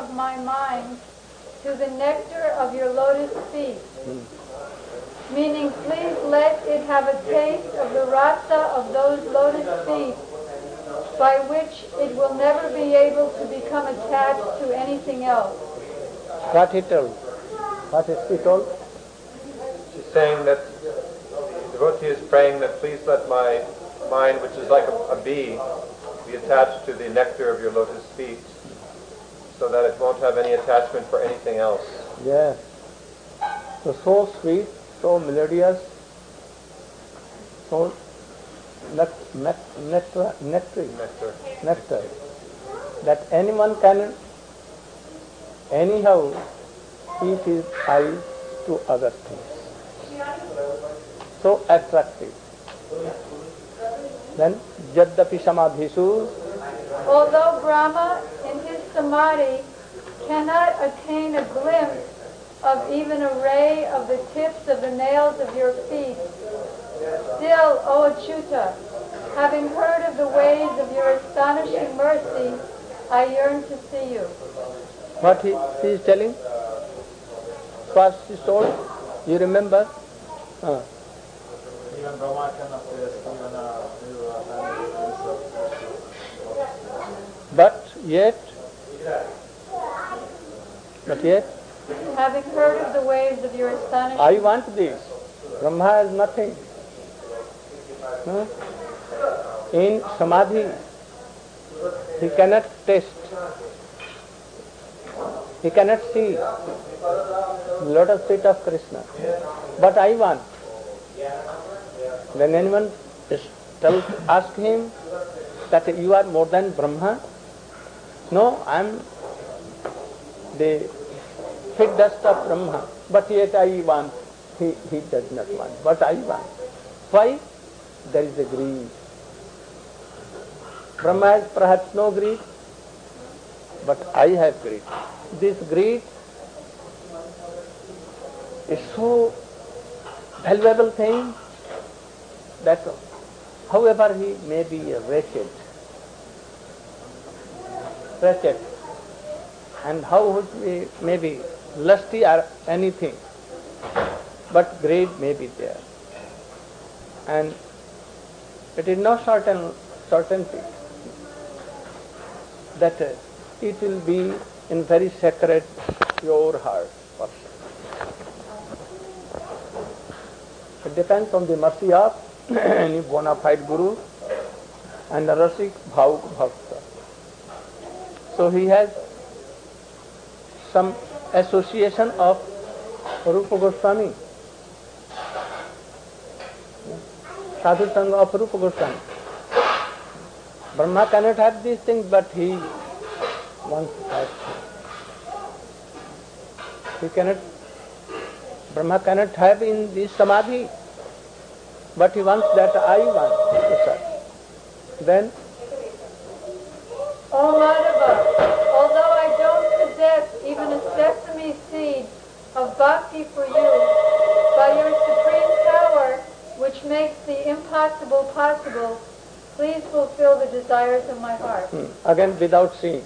of my mind to the nectar of your lotus feet. Meaning, please let it have a taste of the rasa of those lotus feet, by which it will never be able to become attached to anything else. What he told? What is he told? She's saying that the devotee is praying that please let my mind, which is like a bee, be attached to the nectar of your lotus feet, so that it won't have any attachment for anything else. Yes. So sweet, so melodious, so nectar, that anyone can anyhow keep his eyes to other things. So attractive. Then, Jaddapi Samadhisu. Although Brahma in his samadhi cannot attain a glimpse of even a ray of the tips of the nails of your feet, still, O Achyuta, having heard of the ways of your astonishing mercy, I yearn to see you. What she is telling? What she told? You remember? Even Brahma cannot But yet, having heard of the ways of your astonishing I want this. Brahma has nothing. In Samadhi, he cannot taste. He cannot see lotus feet of Krishna. But I want. When anyone asks him that you are more than Brahma, no, I am the fit dust of Brahma, but yet I want. He does not want, but I want. Why? There is a greed. Brahma has perhaps no greed, but I have greed. This greed is so valuable thing that however he may be wretched, and how he may be lusty or anything, but greed may be there. And it is no certainty that it will be in very sacred, pure heart person. It depends on the mercy of any bona fide guru and a rasik bhavuk bhakta. So he has some association of Rupa Goswami, Sadhu Sangha of Rupa Goswami. Brahma cannot have these things, but he wants to have. Brahma cannot have in this samadhi, but he wants that I want to serve. Then, O Madhava, although I don't possess even a sesame seed of bhakti for you, by your supreme power, which makes the impossible possible, please fulfill the desires of my heart. Again, without seeing.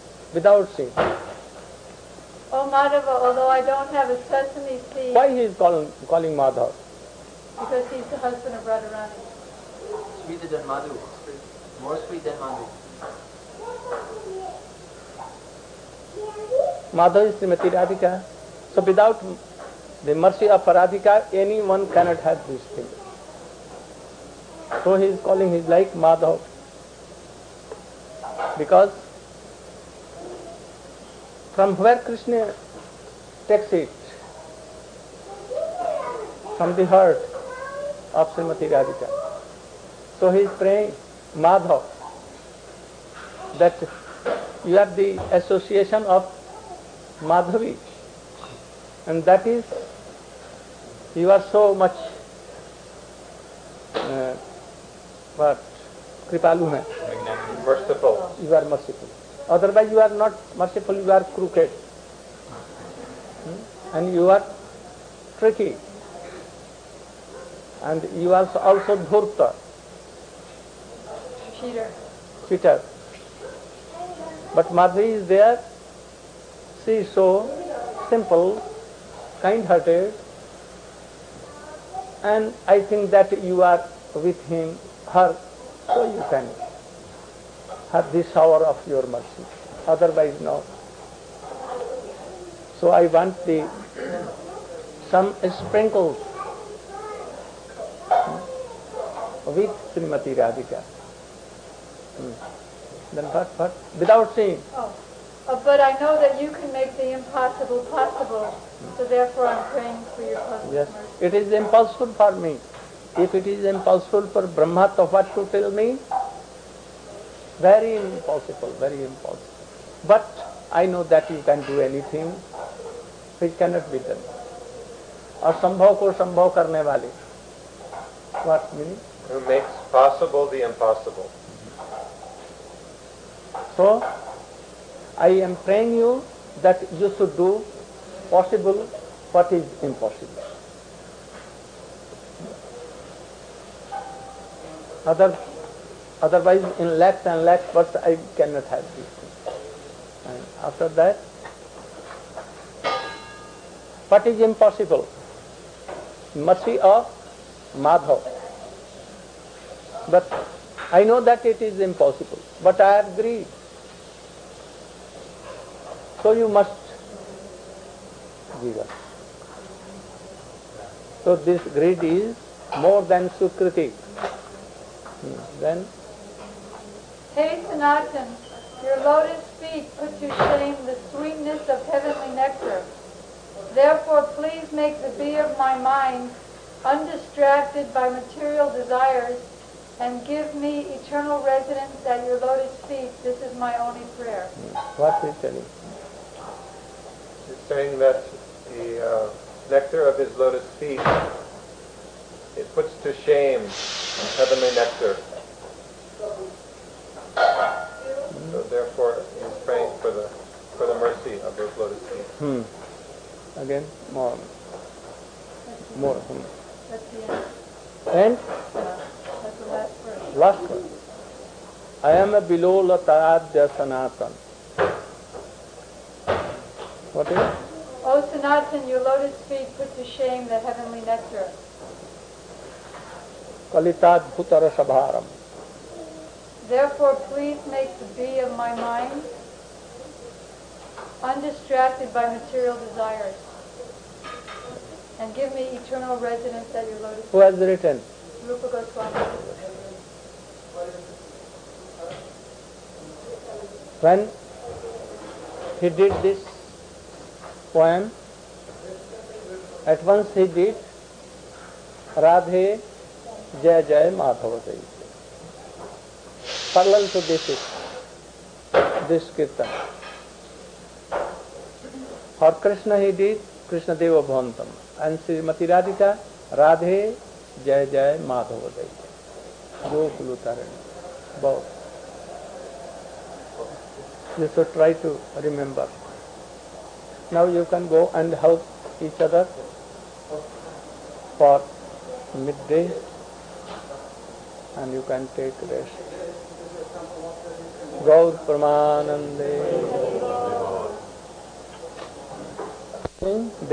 O Madhava, although I don't have a sesame seed, Why he is calling Madhav? because he's the husband of Radharani. Sweeter than Madhu. More sweet than Madhu. Madhav is Srimati Radhika. So without the mercy of Radhika, anyone cannot have this thing. So he is calling his like Madhav. Because from where Krishna takes it? From the heart of Srimati Radhika. So he is praying, Madhav, that you are the association of Madhavi, and that is, you are so much Kripalu hai. Merciful. You are merciful. Otherwise you are not merciful, you are crooked. And you are tricky. And you are also dhurta, cheater. But Madhavi is there. She She is so simple, kind-hearted, and I think that you are with her, so you can have this hour of your mercy. Otherwise, no. So I want some sprinkles with Srimati Radhika. Then what? Without saying. But I know that you can make the impossible possible, so therefore I'm praying for your cosmic Yes, mercy. it is impossible for me. If it is impossible for Brahma, so what to tell me? Very impossible, very impossible. But I know that you can do anything which cannot be done. असंभव को संभव करने वाले. What meaning? Who makes possible the impossible. So, I am praying you that you should do possible what is impossible. Otherwise, in lakhs and lakhs, but I cannot have this thing. And after that, what is impossible? Mercy of Madhav. But I know that it is impossible, but I agree. So you must give us. So this greed is more than Sukriti. Then, Hey Sanatan, your lotus feet put to shame the sweetness of heavenly nectar. Therefore please make the bee of my mind undistracted by material desires and give me eternal residence at your lotus feet. This is my only prayer. what is telling? He's saying that the nectar of his lotus feet, it puts to shame heavenly nectar. So therefore, he's praying for the mercy of those lotus feet. Again, more. That's the end. And That's the last verse. last one. I am a below Latadya Sanatan. What is it? O Sanatan, your lotus feet put to shame the heavenly nectar. Kalitadbhuta Rasabharam. Therefore please make the bee of my mind undistracted by material desires and give me eternal residence at your lotus feet. Who has written? Rupa Goswami. When he did this poem, at once he did Radhe Jai Jai Madhava Jai. Parallel to this kirtan. For Krishna he did Krishna Deva Bhavantam, and Srimati Radhika Radhe Jai Jai Madhava Jai. Gokulu Tarani. Both. You should try to remember. Now you can go and help each other for midday, and you can take rest. Gaur Pramanande.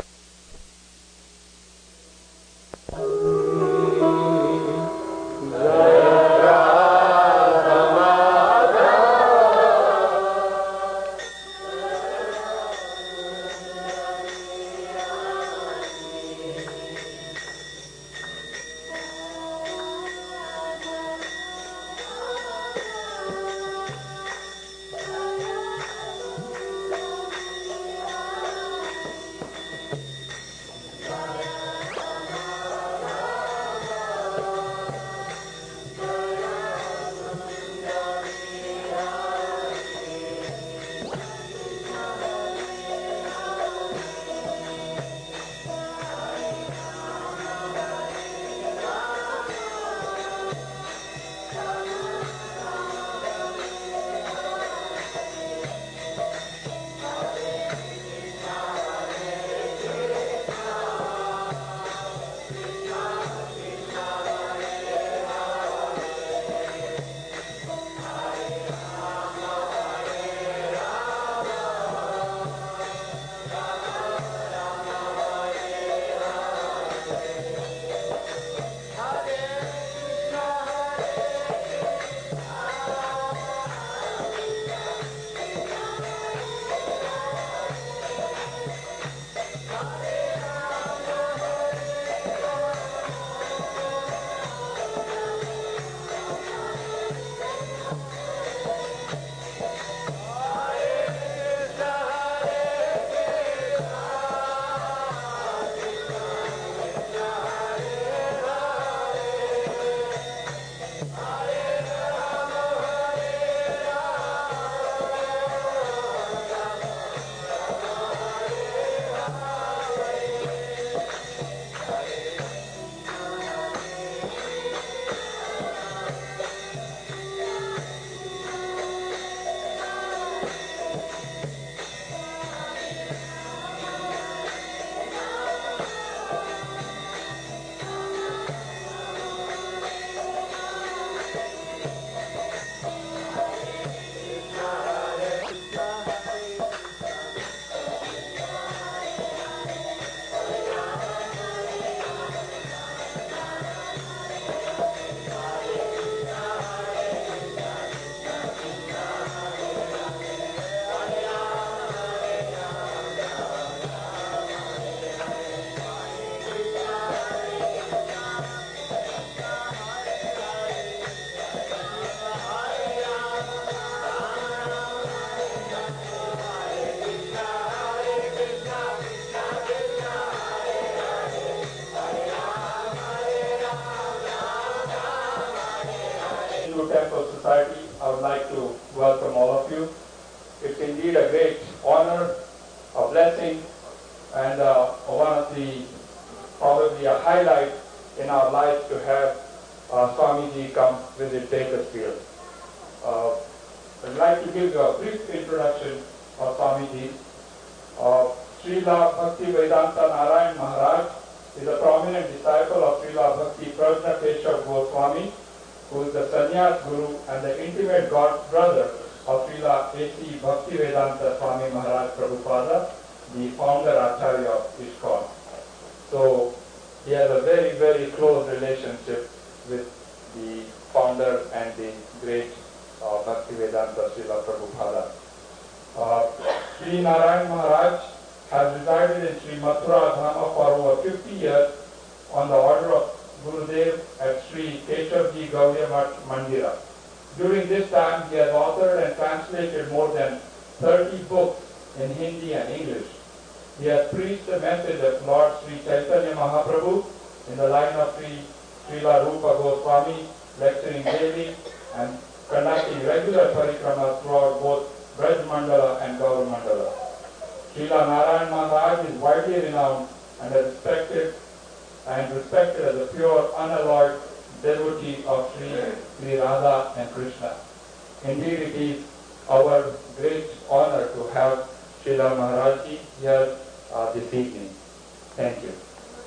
blessing and one of the probably a highlight in our lives to have Swamiji come visit Bakersfield. I'd like to give a brief introduction of Swamiji. Srila Bhakti Vedanta Narayan Maharaj is a prominent disciple of Srila Bhakti Prajna Keshav Goswami, who is the sannyas guru and the intimate god brother of Srila A.C. Bhakti Vedanta Swami Maharaj Prabhupada, the founder Acharya of ISKCON. So he has a very, very close relationship with the founder and the great Bhakti Vedanta Srila Prabhupada. Sri Narayan Maharaj has resided in Sri Mathura Dhama for over 50 years on the order of Gurudev at Sri Keshavji Gauriya Mandira. During this time, he has authored and translated more than 30 books in Hindi and English. He has preached the message of Lord Sri Chaitanya Mahaprabhu in the line of Srila Rupa Goswami, lecturing daily and conducting regular parikramas throughout both Braj Mandala and Gaur Mandala. Srila Narayan Maharaj is widely renowned and respected as a pure, unalloyed devotee of Sri Radha and Krishna. Indeed, it is our great honor to have Srila Maharaj here this evening. Thank you.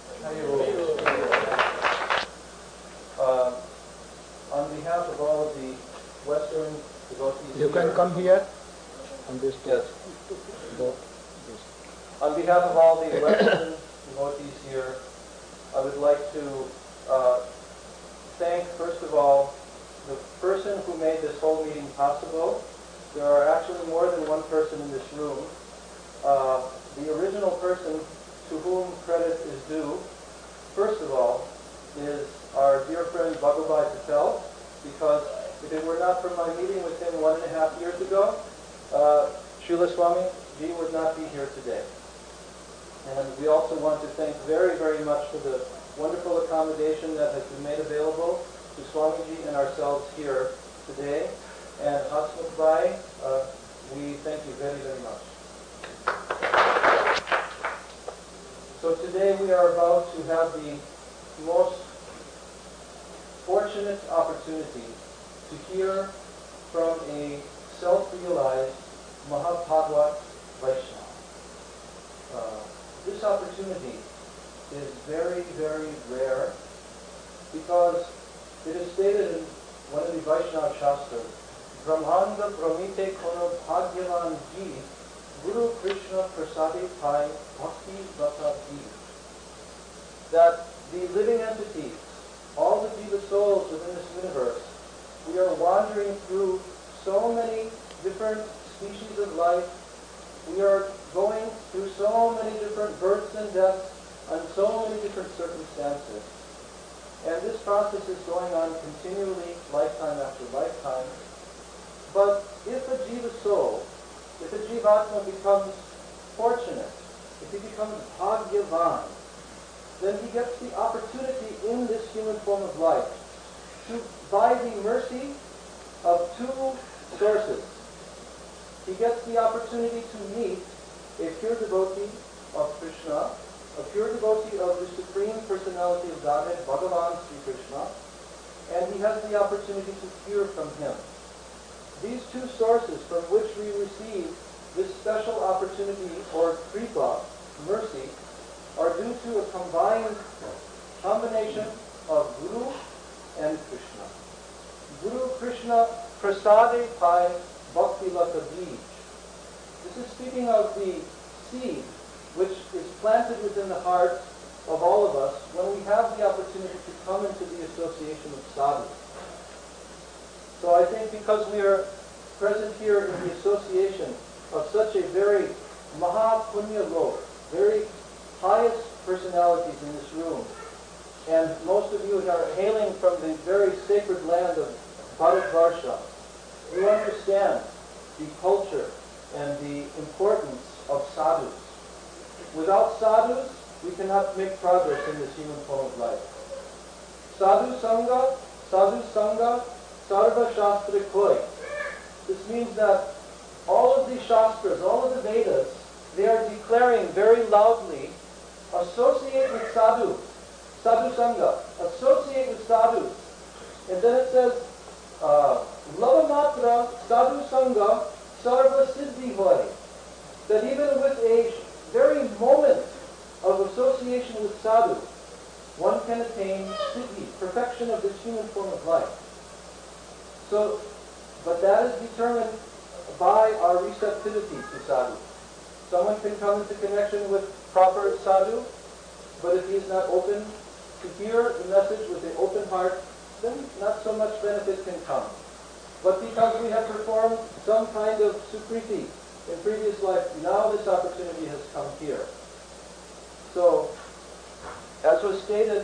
On behalf of all of the Western devotees You can here, come here on this Yes. Go. On behalf of all the Western devotees here, I would like to thank, first of all, the person who made this whole meeting possible. There are actually more than one person in this room. The original person to whom credit is due, first of all, is our dear friend Bhagavai Patel, because if it were not for my meeting with him 1.5 years ago, Srila Swami Ji would not be here today. And we also want to thank very, very much for the wonderful accommodation that has been made available to Swamiji and ourselves here today. And Hasmukh Bhai, we thank you very, very much. So today we are about to have the most fortunate opportunity to hear from a self-realized Mahabhagwat Vaishnava. This opportunity is very, very rare because it is stated in one of the Vaishnava Shastras, Brahmanda Brahmite Kono Bhagyavan Ji Guru Krishna Prasadi Pai Bhakti Vata Ji, that the living entities, all the jiva souls within this universe, we are wandering through so many different species of life. We are going through so many different births and deaths and so many different circumstances. And this process is going on continually, lifetime after lifetime. But if a jiva soul, if a jivatma becomes fortunate, if he becomes bhagyavan, then he gets the opportunity in this human form of life to, by the mercy of two sources, he gets the opportunity to meet a pure devotee of Krishna, a pure devotee of the Supreme Personality of Godhead, Bhagavan Sri Krishna, and he has the opportunity to hear from him. These two sources from which we receive this special opportunity or kripa, mercy, are due to a combination of Guru and Krishna. Guru Krishna Prasade Pai Bhakti Lata Bij. This is speaking of the seed which is planted within the heart of all of us when we have the opportunity to come into the association of sadhu. So I think because we are present here in the association of such a very Maha Punya Lok, very highest personalities in this room, and most of you are hailing from the very sacred land of Bharatvarsha, you understand the culture and the importance of sadhus. Without sadhus, we cannot make progress in this human form of life. Sadhu Sangha, Sarva Shastra Koi. This means that all of the Shastras, all of the Vedas, they are declaring very loudly, associate with sadhu, sadhu sangha, associate with sadhus. And then it says, Lavamatra sadhu sangha sarva siddhi hoy. That even with a very moment of association with sadhu, one can attain siddhi, perfection of this human form of life. So, but that is determined by our receptivity to sadhu. Someone can come into connection with proper sadhu, but if he is not open to hear the message with an open heart, then not so much benefit can come. But because we have performed some kind of sukriti in previous life, now this opportunity has come here. So, as was stated,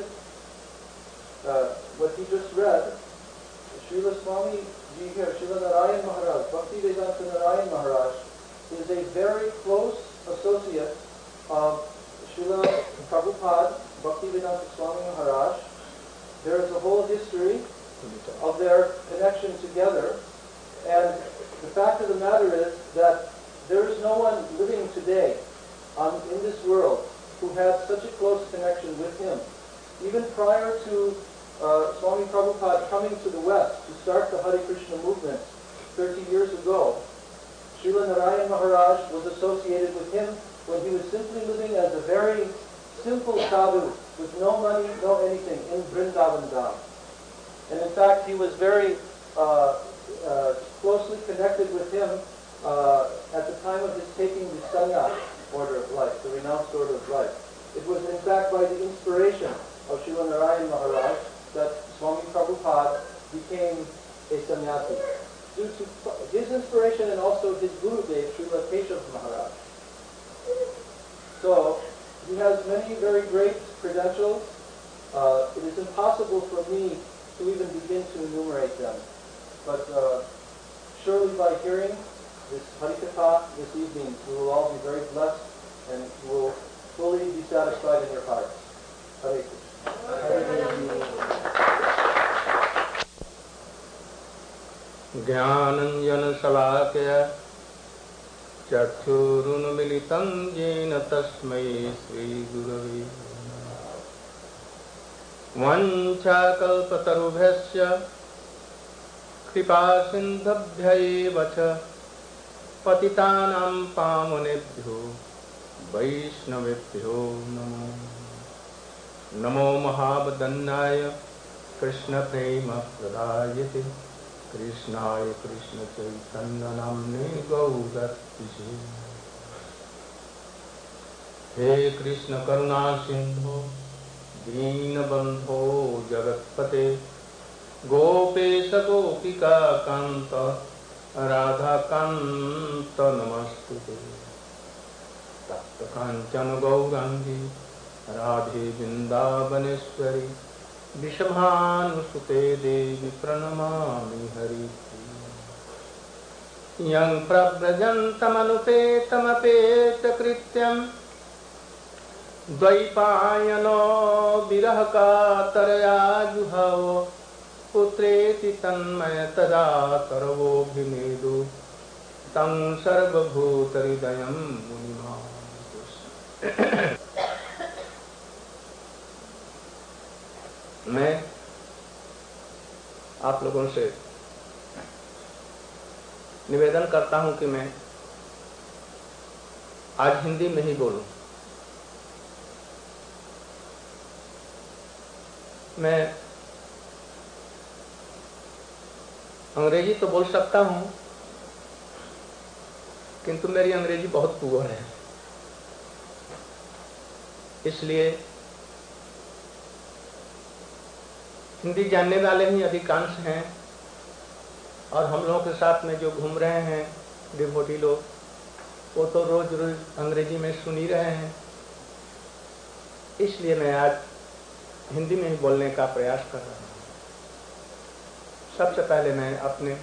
what he just read, Srila Swami Ji here, Srila Narayan Maharaj, Bhaktivedanta Narayan Maharaj, is a very close associate of Srila Prabhupada, Bhaktivedanta Swami Maharaj. There is a whole history of their connection together, and the fact of the matter is that there is no one living today in this world who has such a close connection with him. Even prior to Swami Prabhupada coming to the West to start the Hare Krishna movement 30 years ago, Srila Narayan Maharaj was associated with him when he was simply living as a very simple sadhu with no money, no anything, in Vrindavan Dham. And in fact, he was very closely connected with him at the time of his taking the sannyas order of life, the renounced order of life. It was in fact by the inspiration of Srila Narayan Maharaj that Swami Prabhupada became a sannyasi, due to his inspiration and also his Gurudev, Srila Keshav Maharaj. So, he has many very great credentials. It is impossible for me to even begin to enumerate them. But surely by hearing this Harikatha this evening, we will all be very blessed and will fully be satisfied in your hearts. Hare Krishna. ज्ञानंजन शलाकया चक्षुरुन्मीलितं येन तस्मै श्रीगुरवे वञ्चाकल्पतरुभ्यश्च कृपासिन्धुभ्यैव च पतितानां पावनेभ्यो वैष्णवेभ्यो नमो नमो महावदन्नाय कृष्णप्रेमप्रदायते कृष्णाय कृष्णचैतन्यनाम्ने गौरत्पिषे हे कृष्ण करुणा सिंधो दीनबन्धो जगत्पते गोपेश गोपिका कान्त राधाकान्त नमस्तुते तप्त काञ्चन गौराङ्गी राधे वृन्दावनेश्वरी विषभानुसुते देवी प्रणमामि हरिप्रिये यं प्रव्रजन्तमनुपेतमपेतकृत्यं द्वैपायनो विरहकातरया जुहाव पुत्रेति तन्मयतदा सर्वोऽभिनेदु तं सर्वभूतहृदयं मुनिमानतु। मैं आप लोगों से निवेदन करता हूं कि मैं आज हिंदी में ही बोलूं। मैं अंग्रेजी तो बोल सकता हूं, किंतु मेरी अंग्रेजी बहुत पुअर है, इसलिए हिंदी जानने वाले ही अधिकांश हैं, और हम लोगों के साथ में जो घूम रहे हैं डिवोटी लोग, वो तो रोज रोज अंग्रेजी में सुन ही रहे हैं। इसलिए मैं आज हिंदी में ही बोलने का प्रयास कर रहा हूँ। सबसे पहले मैं अपने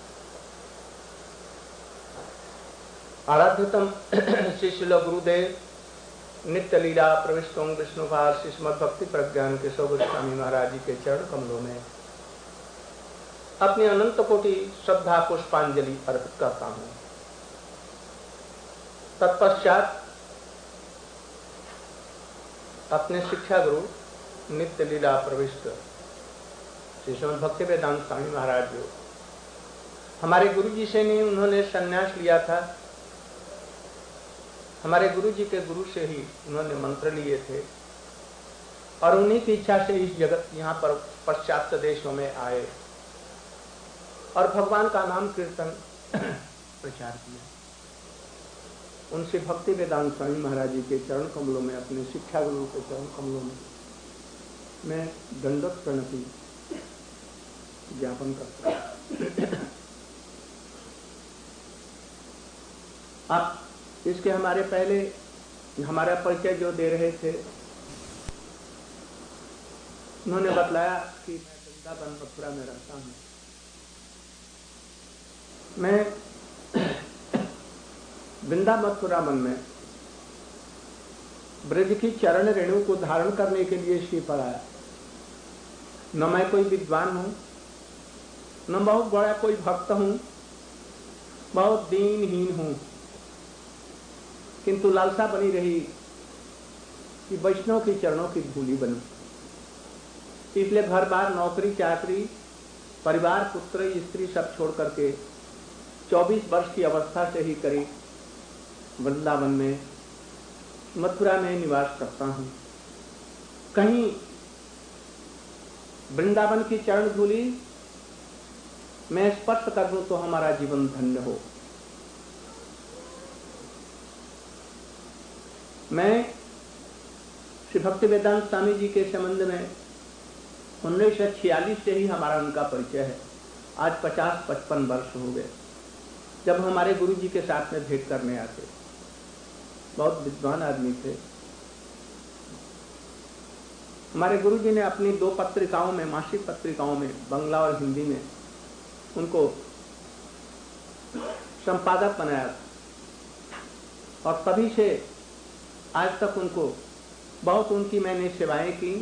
आराध्यतम शिष्य गुरुदेव नित्य लीला प्रविष्टों विष्णुभाष श्रीमद् भक्ति प्रज्ञान के गोस्वामी महाराज जी के चरण कमलों में अपनी अनंत कोटि श्रद्धा पुष्पांजलि अर्पित करता हूँ। तत्पश्चात अपने शिक्षा गुरु नित्य लीला प्रविष्ट श्री श्रीमद् भक्ति वेदांत स्वामी महाराज जो हमारे गुरु जी से नहीं उन्होंने संन्यास लिया था, हमारे गुरु जी के गुरु से ही उन्होंने मंत्र लिए थे और उन्हीं की इच्छा से इस जगत यहाँ पर पाश्चात्य देशों में आए और भगवान का नाम कीर्तन प्रचार किया। उनसे भक्ति वेदांत स्वामी महाराज जी के चरण कमलों में, अपने शिक्षा गुरु के चरण कमलों में मैं दंडवत प्रणति ज्ञापन करता हूँ। आप इसके हमारे पहले हमारा परिचय जो दे रहे थे, उन्होंने बतलाया कि मैं वृंदावन मथुरा में रहता हूँ। मैं वृंदा मथुरा मन में ब्रज की चरण रेणु को धारण करने के लिए श्री पर आया। न मैं कोई विद्वान हूँ, न बहुत बड़ा कोई भक्त हूँ, बहुत दीनहीन हूँ, किंतु लालसा बनी रही कि वैष्णव के चरणों की धूली बनूं। इसलिए घर बार, नौकरी चाकरी, परिवार, पुत्र स्त्री सब छोड़ करके 24 वर्ष की अवस्था से ही करीब वृंदावन में, मथुरा में निवास करता हूँ। कहीं वृंदावन की चरण धूली मैं स्पर्श कर दूं तो हमारा जीवन धन्य हो। मैं श्री भक्ति वेदांत स्वामी जी के संबंध में 1946 से ही हमारा उनका परिचय है। आज 50-55 वर्ष हो गए जब हमारे गुरु जी के साथ में भेंट करने आते। बहुत विद्वान आदमी थे। हमारे गुरु जी ने अपनी 2 पत्रिकाओं में, मासिक पत्रिकाओं में, बंगला और हिंदी में उनको संपादक बनाया और तभी से आज तक उनको बहुत उनकी मैंने सेवाएं की।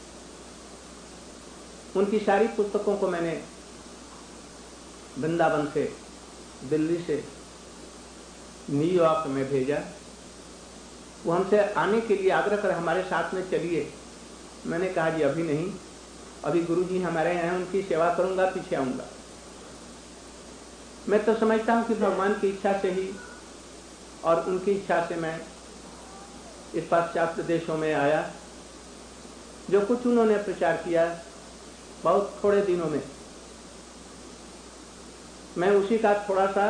उनकी सारी पुस्तकों को मैंने वृंदावन से, दिल्ली से न्यूयॉर्क में भेजा। वो हमसे आने के लिए आग्रह कर हमारे साथ में चलिए। मैंने कहा जी अभी नहीं, अभी गुरु जी हमारे यहाँ, उनकी सेवा करूंगा, पीछे आऊंगा। मैं तो समझता हूँ कि भगवान की इच्छा से ही और उनकी इच्छा से मैं इस पाश्चात्य देशों में आया। जो कुछ उन्होंने प्रचार किया बहुत थोड़े दिनों में, मैं उसी का थोड़ा सा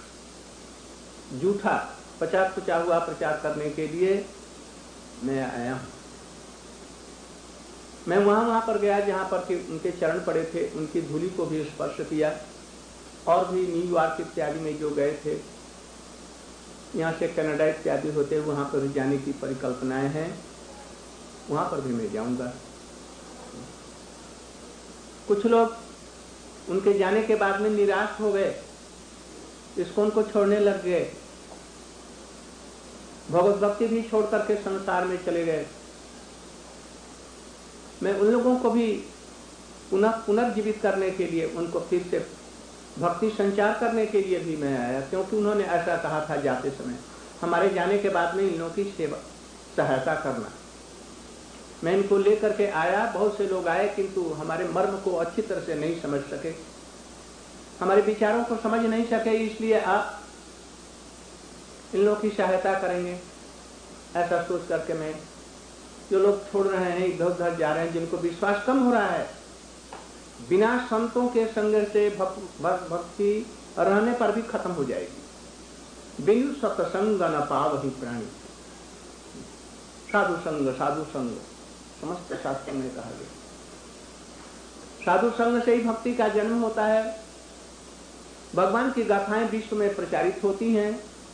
झूठा पचा हुआ प्रचार करने के लिए मैं आया हूँ। मैं वहां पर गया जहां पर कि उनके चरण पड़े थे, उनकी धूली को भी स्पर्श किया। और भी न्यूयॉर्क इत्यादि में जो गए थे, यहाँ से कनाडा इत्यादि होते, वहां पर भी जाने की परिकल्पनाएं हैं। वहां पर भी मैं जाऊंगा। कुछ लोग उनके जाने के बाद में निराश हो गए, इसको उनको छोड़ने लग गए, भगवत भक्ति भी छोड़ करके संसार में चले गए। मैं उन लोगों को भी पुनर्जीवित करने के लिए, उनको फिर से भक्ति संचार करने के लिए भी मैं आया, क्योंकि उन्होंने ऐसा कहा था जाते समय, हमारे जाने के बाद में इन लोगों की सेवा सहायता करना। मैं इनको लेकर के आया। बहुत से लोग आए किंतु हमारे मर्म को अच्छी तरह से नहीं समझ सके, हमारे विचारों को समझ नहीं सके। इसलिए आप इन लोगों की सहायता करेंगे, ऐसा सोच करके मैं, जो लोग छोड़ रहे हैं, इधर उधर जा रहे हैं, जिनको विश्वास कम हो रहा है, बिना संतों के संग से भक्ति रहने पर भी खत्म हो जाएगी। बिनु सत्संग न पावहि प्राणी। साधु संग समस्त शास्त्र में कहा गया। साधु संग से ही भक्ति का जन्म होता है। भगवान की गाथाएं विश्व में प्रचारित होती हैं।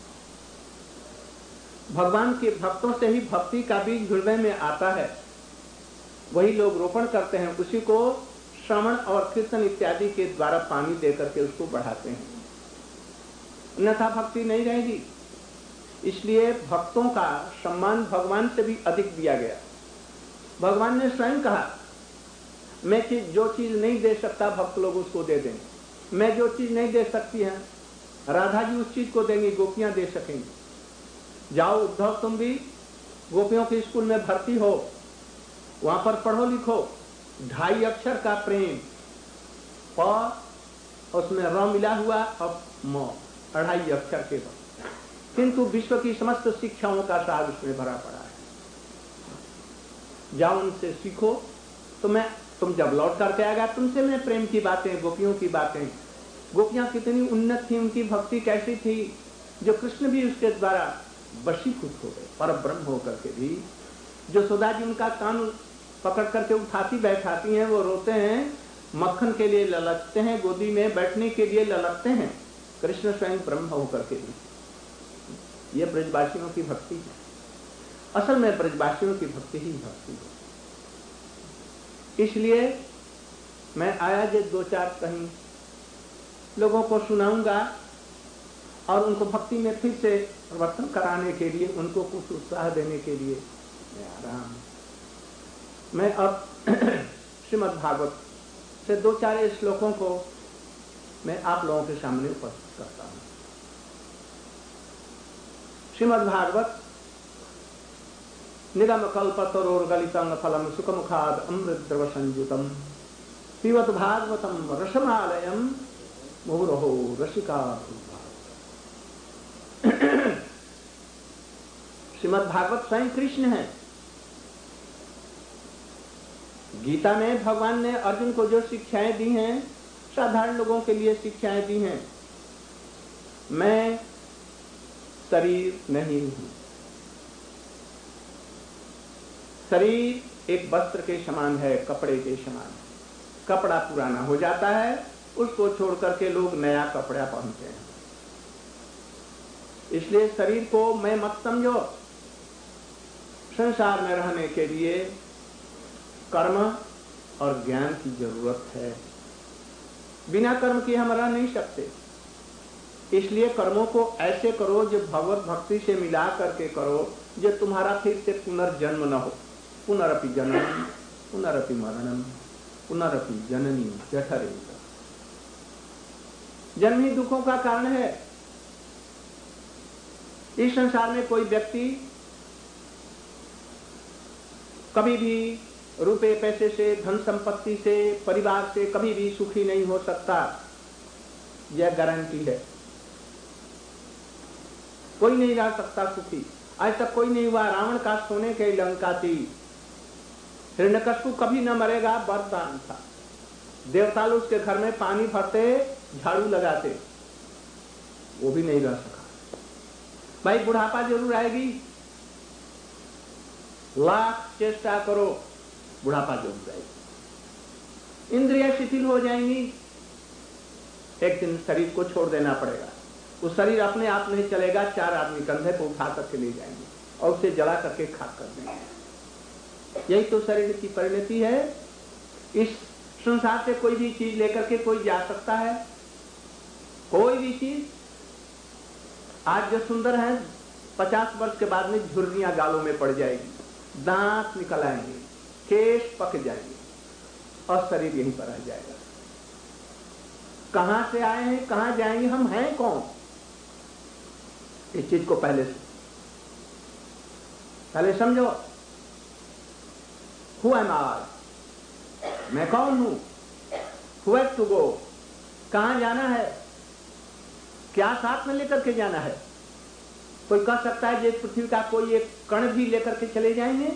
भगवान के भक्तों से ही भक्ति का बीज हृदय में आता है। वही लोग रोपण करते हैं, उसी को श्रवण और कीर्तन इत्यादि के द्वारा पानी देकर के उसको बढ़ाते हैं, अन्यथा भक्ति नहीं रहेगी। इसलिए भक्तों का सम्मान भगवान से भी अधिक दिया गया। भगवान ने स्वयं कहा, मैं जो चीज नहीं दे सकता भक्त लोग उसको दे देंगे। मैं जो चीज नहीं दे सकती है, राधा जी उस चीज को देंगी, गोपियां दे सकेंगी। जाओ उद्धव, तुम भी गोपियों के स्कूल में भर्ती हो, वहां पर पढ़ो लिखो। 2.5 अक्षर का प्रेम, प उसमें र मिला हुआ, अब म, 2.5 अक्षर के बाद, किंतु विश्व की समस्त शिक्षाओं का सार उसमें भरा पड़ा है। जाओ उनसे सीखो। तुम जब लौट करके आएगा तुमसे मैं प्रेम की बातें, गोपियों की बातें, गोपियां कितनी उन्नत थी, उनकी भक्ति कैसी थी, जो कृष्ण भी उसके द्वारा वशीभूत हो गए, पर ब्रह्म होकर के भी। जो सुधा जी उनका कान पकड़ करके उठाती बैठाती हैं, वो रोते हैं, मक्खन के लिए ललचते हैं, गोदी में बैठने के लिए ललचते हैं, कृष्ण स्वयं ब्रह्म होकर के भी। ये ब्रजवासियों की भक्ति है। असल में ब्रजवासियों की भक्ति ही भक्ति है। इसलिए मैं आया जो 2-4 कहीं लोगों को सुनाऊंगा और उनको भक्ति में फिर से परिवर्तन कराने के लिए, उनको कुछ उत्साह देने के लिए मैं आ रहा हूं। मैं अब श्रीमद् भागवत से 2-4 श्लोकों को मैं आप लोगों के सामने उपस्थित करता हूं। श्रीमद् भागवत निगम कल्पतरोर्गलितं फलम सुखमुखाद अमृत द्रव संयुतम पिबत भागवतम रसमालयम मुहुरहो रसिका। श्रीमद् भागवत स्वयं कृष्ण है। गीता में भगवान ने अर्जुन को जो शिक्षाएं दी हैं, साधारण लोगों के लिए शिक्षाएं दी हैं। मैं शरीर नहीं हूं। शरीर एक वस्त्र के समान है, कपड़े के समान है। कपड़ा पुराना हो जाता है, उसको छोड़ करके लोग नया कपड़ा पहनते हैं। इसलिए शरीर को मैं मत समझो। संसार में रहने के लिए कर्म और ज्ञान की जरूरत है। बिना कर्म के हम रह नहीं सकते। इसलिए कर्मों को ऐसे करो जो भगवत भक्ति से मिला करके करो, जो तुम्हारा फिर से पुनर्जन्म न हो। पुनरपि जननम पुनरपि मरणम पुनरपि जननी जठरे। जन्म ही दुखों का कारण है। इस संसार में कोई व्यक्ति कभी भी रुपए पैसे से, धन संपत्ति से, परिवार से कभी भी सुखी नहीं हो सकता, यह गारंटी है। कोई नहीं रह सकता सुखी। आज तक कोई नहीं हुआ। रावण का सोने की लंका थी, हिरण्यकशिपु कभी न मरेगा, वरदान था। देवता लोग उसके घर में पानी भरते, झाड़ू लगाते, वो भी नहीं रह सका। भाई बुढ़ापा जरूर आएगी, लाख चेष्टा करो, बुढ़ापा जरूर आएगी। इंद्रियां शिथिल हो जाएंगी, एक दिन शरीर को छोड़ देना पड़ेगा। वो शरीर अपने आप नहीं चलेगा, 4 आदमी कंधे पर उठा करके ले जाएंगे और उसे जला करके खाक कर देंगे। यही तो शरीर की परिणति है। इस संसार से कोई भी चीज लेकर के कोई जा सकता है? कोई भी चीज। आज जो सुंदर है, 50 वर्ष के बाद में झुर्रियां गालों में पड़ जाएगी, दांत निकल आएंगे, केश पक जाएंगे और शरीर यहीं पर रह जाएगा। कहां से आए हैं, कहां जाएंगे, हम हैं कौन? इस चीज को पहले समझो। Who am I? मैं कौन हूं? Where to go? कहां जाना है? क्या साथ में लेकर के जाना है? कोई कह सकता है कि पृथ्वी का कोई एक कण भी लेकर के चले जाएंगे?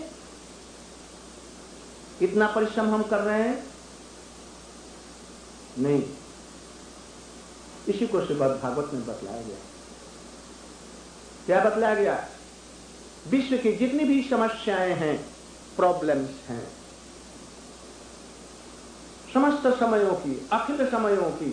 इतना परिश्रम हम कर रहे हैं? नहीं। इसी को श्रीमद् भागवत में बतलाया गया। क्या बतलाया गया? विश्व की जितनी भी समस्याएं हैं, प्रॉब्लम्स हैं, समस्त समयों की, अखिल समयों की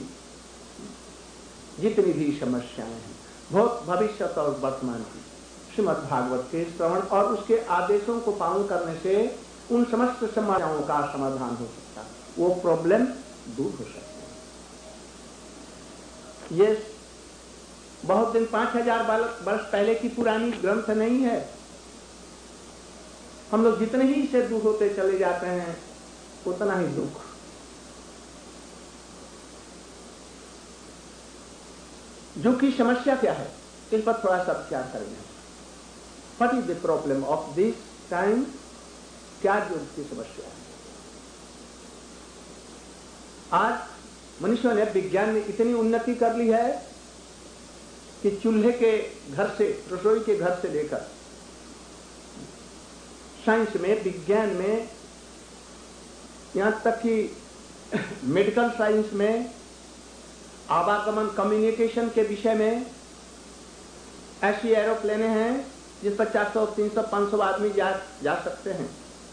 जितनी भी समस्याएं हैं, भूत भविष्यत और वर्तमान की, श्रीमद् भागवत के श्रवण और उसके आदेशों को पालन करने से उन समस्त समस्याओं का समाधान हो सकता है, वो प्रॉब्लम दूर हो सकते हैं। ये बहुत दिन 5000 वर्ष पहले की पुरानी ग्रंथ नहीं है। हम लोग जितने ही इससे दूर होते चले जाते हैं, उतना ही दुख। दुख की समस्या क्या है, इस पर थोड़ा सा विचार करेंगे। What is the problem of this time? क्या योग की समस्या है? आज मनुष्यों ने विज्ञान में इतनी उन्नति कर ली है कि चूल्हे के घर से, रसोई के घर से लेकर साइंस में, विज्ञान में, यहां तक कि मेडिकल साइंस में, आवागमन कम्युनिकेशन के विषय में ऐसी एरोप्लेनें हैं जिस पर 400, 300, 500 आदमी जा सकते हैं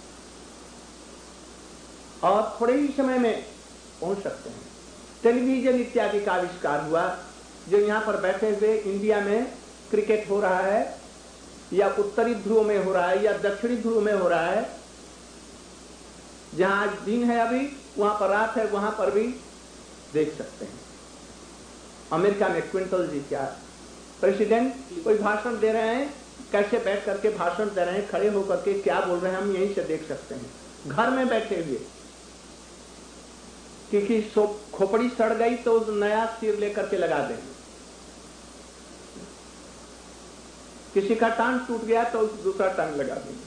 और थोड़े ही समय में पहुंच सकते हैं। टेलीविजन इत्यादि का आविष्कार हुआ, जो यहां पर बैठे हुए इंडिया में क्रिकेट हो रहा है या उत्तरी ध्रुव में हो रहा है या दक्षिणी ध्रुव में हो रहा है, जहां आज दिन है अभी वहां पर रात है, वहां पर भी देख सकते हैं। अमेरिका में क्विंटल जी क्या प्रेसिडेंट कोई भाषण दे रहे हैं, कैसे बैठ करके भाषण दे रहे हैं, खड़े होकर के क्या बोल रहे हैं, हम यहीं से देख सकते हैं घर में बैठे हुए। क्योंकि खोपड़ी सड़ गई तो नया सिर लेकर के लगा देंगे, किसी का टांग टूट गया तो दूसरा टांग लगा देंगे।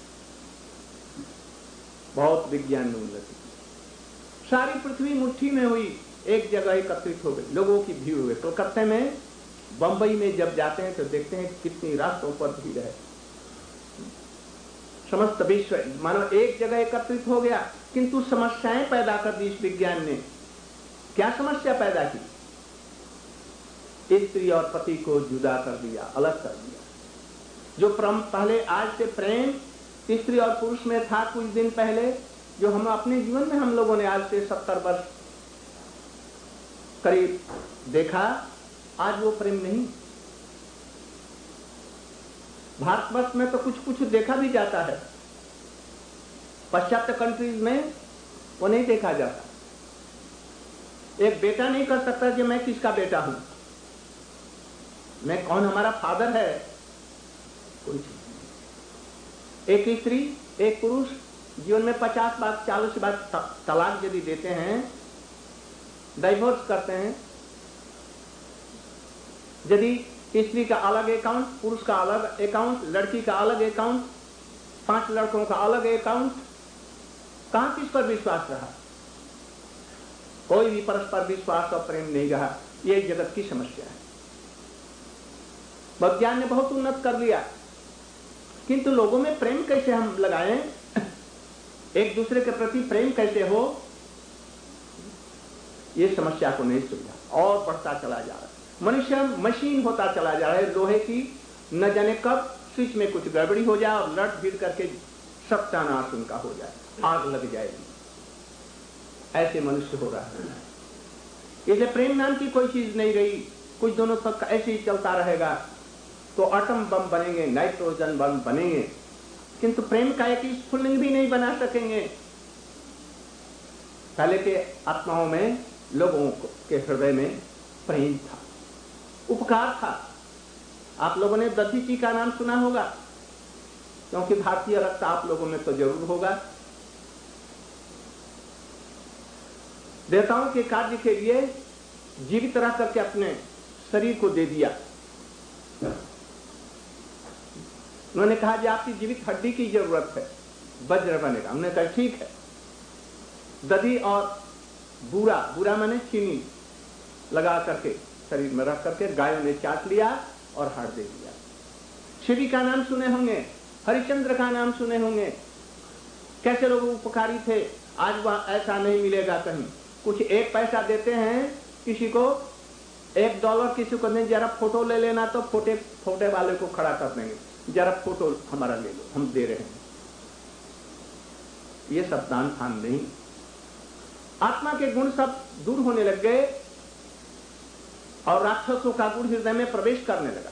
बहुत विज्ञान में उन्नति। सारी पृथ्वी मुट्ठी में हुई, एक जगह एकत्रित हो गई, लोगों की भीड़ हुई। कलकत्ते में, बंबई में जब जाते हैं तो देखते हैं कितनी रास्तों पर भीड़ है। समस्त विश्व मानो एक जगह एकत्रित हो गया, किंतु समस्याएं पैदा कर दी इस विज्ञान ने। क्या समस्या पैदा की? स्त्री और पति को जुदा कर दिया, अलग कर दिया। जो पहले आज से प्रेम स्त्री और पुरुष में था कुछ दिन पहले, जो हम अपने जीवन में हम लोगों ने आज से 70 वर्ष करीब देखा, आज वो प्रेम नहीं। भारतवर्ष में तो कुछ कुछ देखा भी जाता है, पाश्चात्य कंट्रीज में वो नहीं देखा जाता। एक बेटा नहीं कर सकता कि मैं किसका बेटा हूं, मैं कौन, हमारा फादर है, कोई चीज नहीं। एक स्त्री एक पुरुष जीवन में 50 बार 40 बार तलाक यदि देते हैं, डाइवोर्स करते हैं, यदि स्त्री का अलग अकाउंट, पुरुष का अलग अकाउंट, लड़की का अलग अकाउंट, 5 लड़कों का अलग अकाउंट, कहां किस पर विश्वास रहा? कोई भी परस्पर विश्वास और प्रेम नहीं रहा। ये जगत की समस्या है। विज्ञान ने बहुत उन्नत कर लिया, किंतु लोगों में प्रेम कैसे हम लगाएं, एक दूसरे के प्रति प्रेम कैसे हो, ये समस्या को नहीं सुलझा और बढ़ता चला जा रहा है। मनुष्य मशीन होता चला जा रहा है, लोहे की, न जाने कब स्विच में कुछ गड़बड़ी हो जाए और लट भीड़ करके सत्यानाश उनका हो जाए, आग लग जाएगी। ऐसे मनुष्य हो रहा है। इसलिए प्रेम नाम की कोई चीज नहीं रही। कुछ दोनों तक ऐसे ही चलता रहेगा तो एटम बम बनेंगे, नाइट्रोजन बम बनेंगे, किंतु प्रेम का एक स्फुलिंग भी नहीं बना सकेंगे। पहले के आत्माओं में, लोगों के हृदय में प्रेम था, उपकार था। आप लोगों ने दधीची का नाम सुना होगा, क्योंकि भारतीय रक्त आप लोगों में तो जरूर होगा। देवताओं के कार्य के लिए जीवित रह करके अपने शरीर को दे दिया। उन्होंने कहा कि आपकी जीवित हड्डी की जरूरत है, वज्र बनेगा। उन्होंने कहा ठीक है। दधी और बूरा, बूरा माने चीनी, लगा करके शरीर में रख करके गायों ने चाट लिया और हाड़ दे दिया। शिवी का नाम सुने होंगे, हरिश्चंद्र का नाम सुने होंगे, कैसे लोग उपकारी थे। आज वह ऐसा नहीं मिलेगा कहीं। कुछ 1 पैसा देते हैं किसी को, $1 किसी को नहीं, जरा फोटो ले लेना तो फोटे वाले को खड़ा कर देंगे, जरा फोटो हमारा ले लो, हम दे रहे हैं। ये सब दान फान नहीं। आत्मा के गुण सब दूर होने लग गए और राक्षसों का गुण हृदय में प्रवेश करने लगा।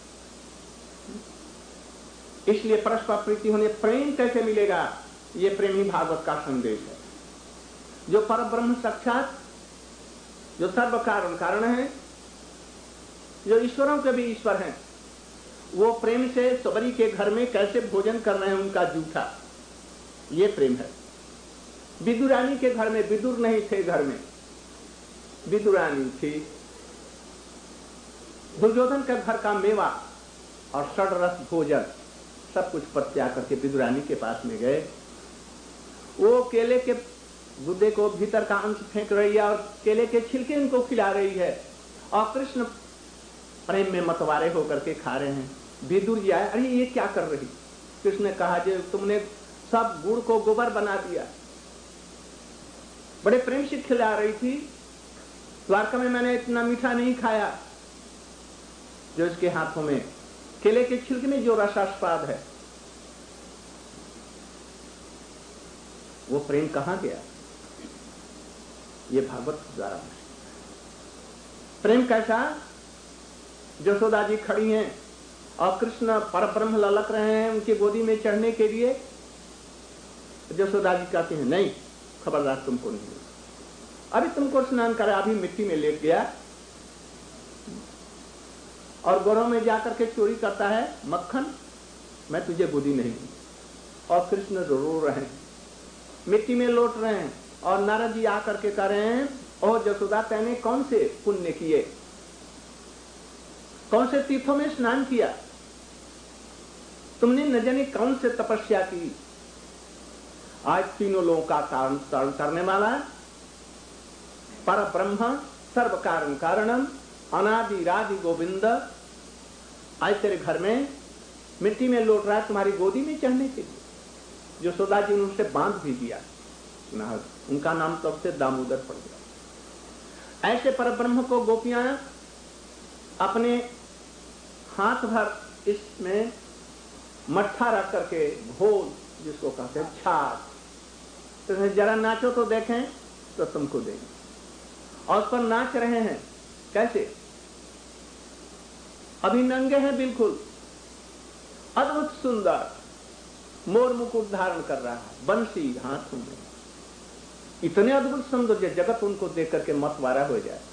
इसलिए परस्पर प्रीति होने, प्रेम कैसे मिलेगा? ये प्रेम ही भागवत का संदेश है। जो परब्रह्म साक्षात, जो सर्व कारण कारण है, जो ईश्वरों के भी ईश्वर हैं, वो प्रेम से सबरी के घर में कैसे भोजन कर रहे हैं उनका जूठा, ये प्रेम है। विदुरानी के घर में विदुर नहीं थे, घर में विदुरानी थी। दुर्योधन के घर का मेवा और षड रस भोजन, सब कुछ परित्याग करके विदुरानी के पास में गए। वो केले के गुद्दे को भीतर का अंश फेंक रही है और केले के छिलके उनको खिला रही है, और कृष्ण प्रेम में मतवारे होकर के खा रहे हैं। विदुर जी आए, अरे ये क्या कर रही? कृष्ण ने कहा, जो तुमने सब गुड़ को गोबर बना दिया। बड़े प्रेम से खिला रही थी, द्वारका में मैंने इतना मीठा नहीं खाया जो इसके हाथों में, केले के छिलके में जो रसास्वाद है, वो प्रेम कहां गया? ये भागवत द्वारा प्रेम कैसा? यशोदा जी खड़ी हैं और कृष्ण परब्रह्म ललक रहे हैं उनकी गोदी में चढ़ने के लिए। यशोदा जी कहते हैं, नहीं, खबरदार, तुमको नहीं, अभी तुमको स्नान करा, अभी मिट्टी में लेट गया और गोरों में जाकर के चोरी करता है मक्खन, मैं तुझे गोदी नहीं दूं। और कृष्ण रो रहे हैं, मिट्टी में लौट रहे हैं, और नारद जी आकर के कह रहे हैं, ओ यशोदा, तैने कौन से पुण्य किए, कौन से तीर्थों में स्नान किया, तुमने न जाने कौन से तपस्या की, आज तीनों लोगों का कारण करने वाला पर ब्रह्म सर्व कारण कारणम अनादि राधि गोविंद आज तेरे घर में मिट्टी में लौट रहा है तुम्हारी गोदी में चढ़ने के लिए। यशोदा जी ने उनसे बांध भी दिया, उनका नाम तब से दामोदर पड़ गया। ऐसे परब्रह्म को गोपियां अपने हाथ भर इसमें मट्ठा रख करके, घोल जिसको कहते हैं छाछ, तो जरा नाचो तो देखें, तो तुमको देंगे। और उस पर नाच रहे हैं कैसे? अभी नंगे हैं बिल्कुल, अद्भुत सुंदर, मोर मुकुट धारण कर रहा है, बंसी हाथों में, इतने अद्भुत सौंदर्य, जगत उनको देख करके मतवारा हो जाए।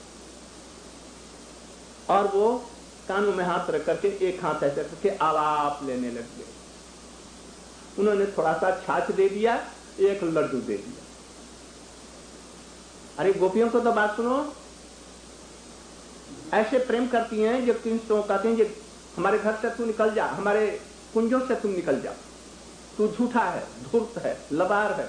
और वो कानों में हाथ रख करके एक हाथ ऐसे करके आलाप लेने लग गए। उन्होंने थोड़ा सा छाछ दे दिया, एक लड्डू दे दिया। अरे गोपियों को तो बात सुनो, ऐसे प्रेम करती हैं जो कृष्ण कहते हैं, हमारे घर से तू निकल जा, हमारे कुंजों से तुम निकल जा, तू झूठा है, धूर्त है, लबार है।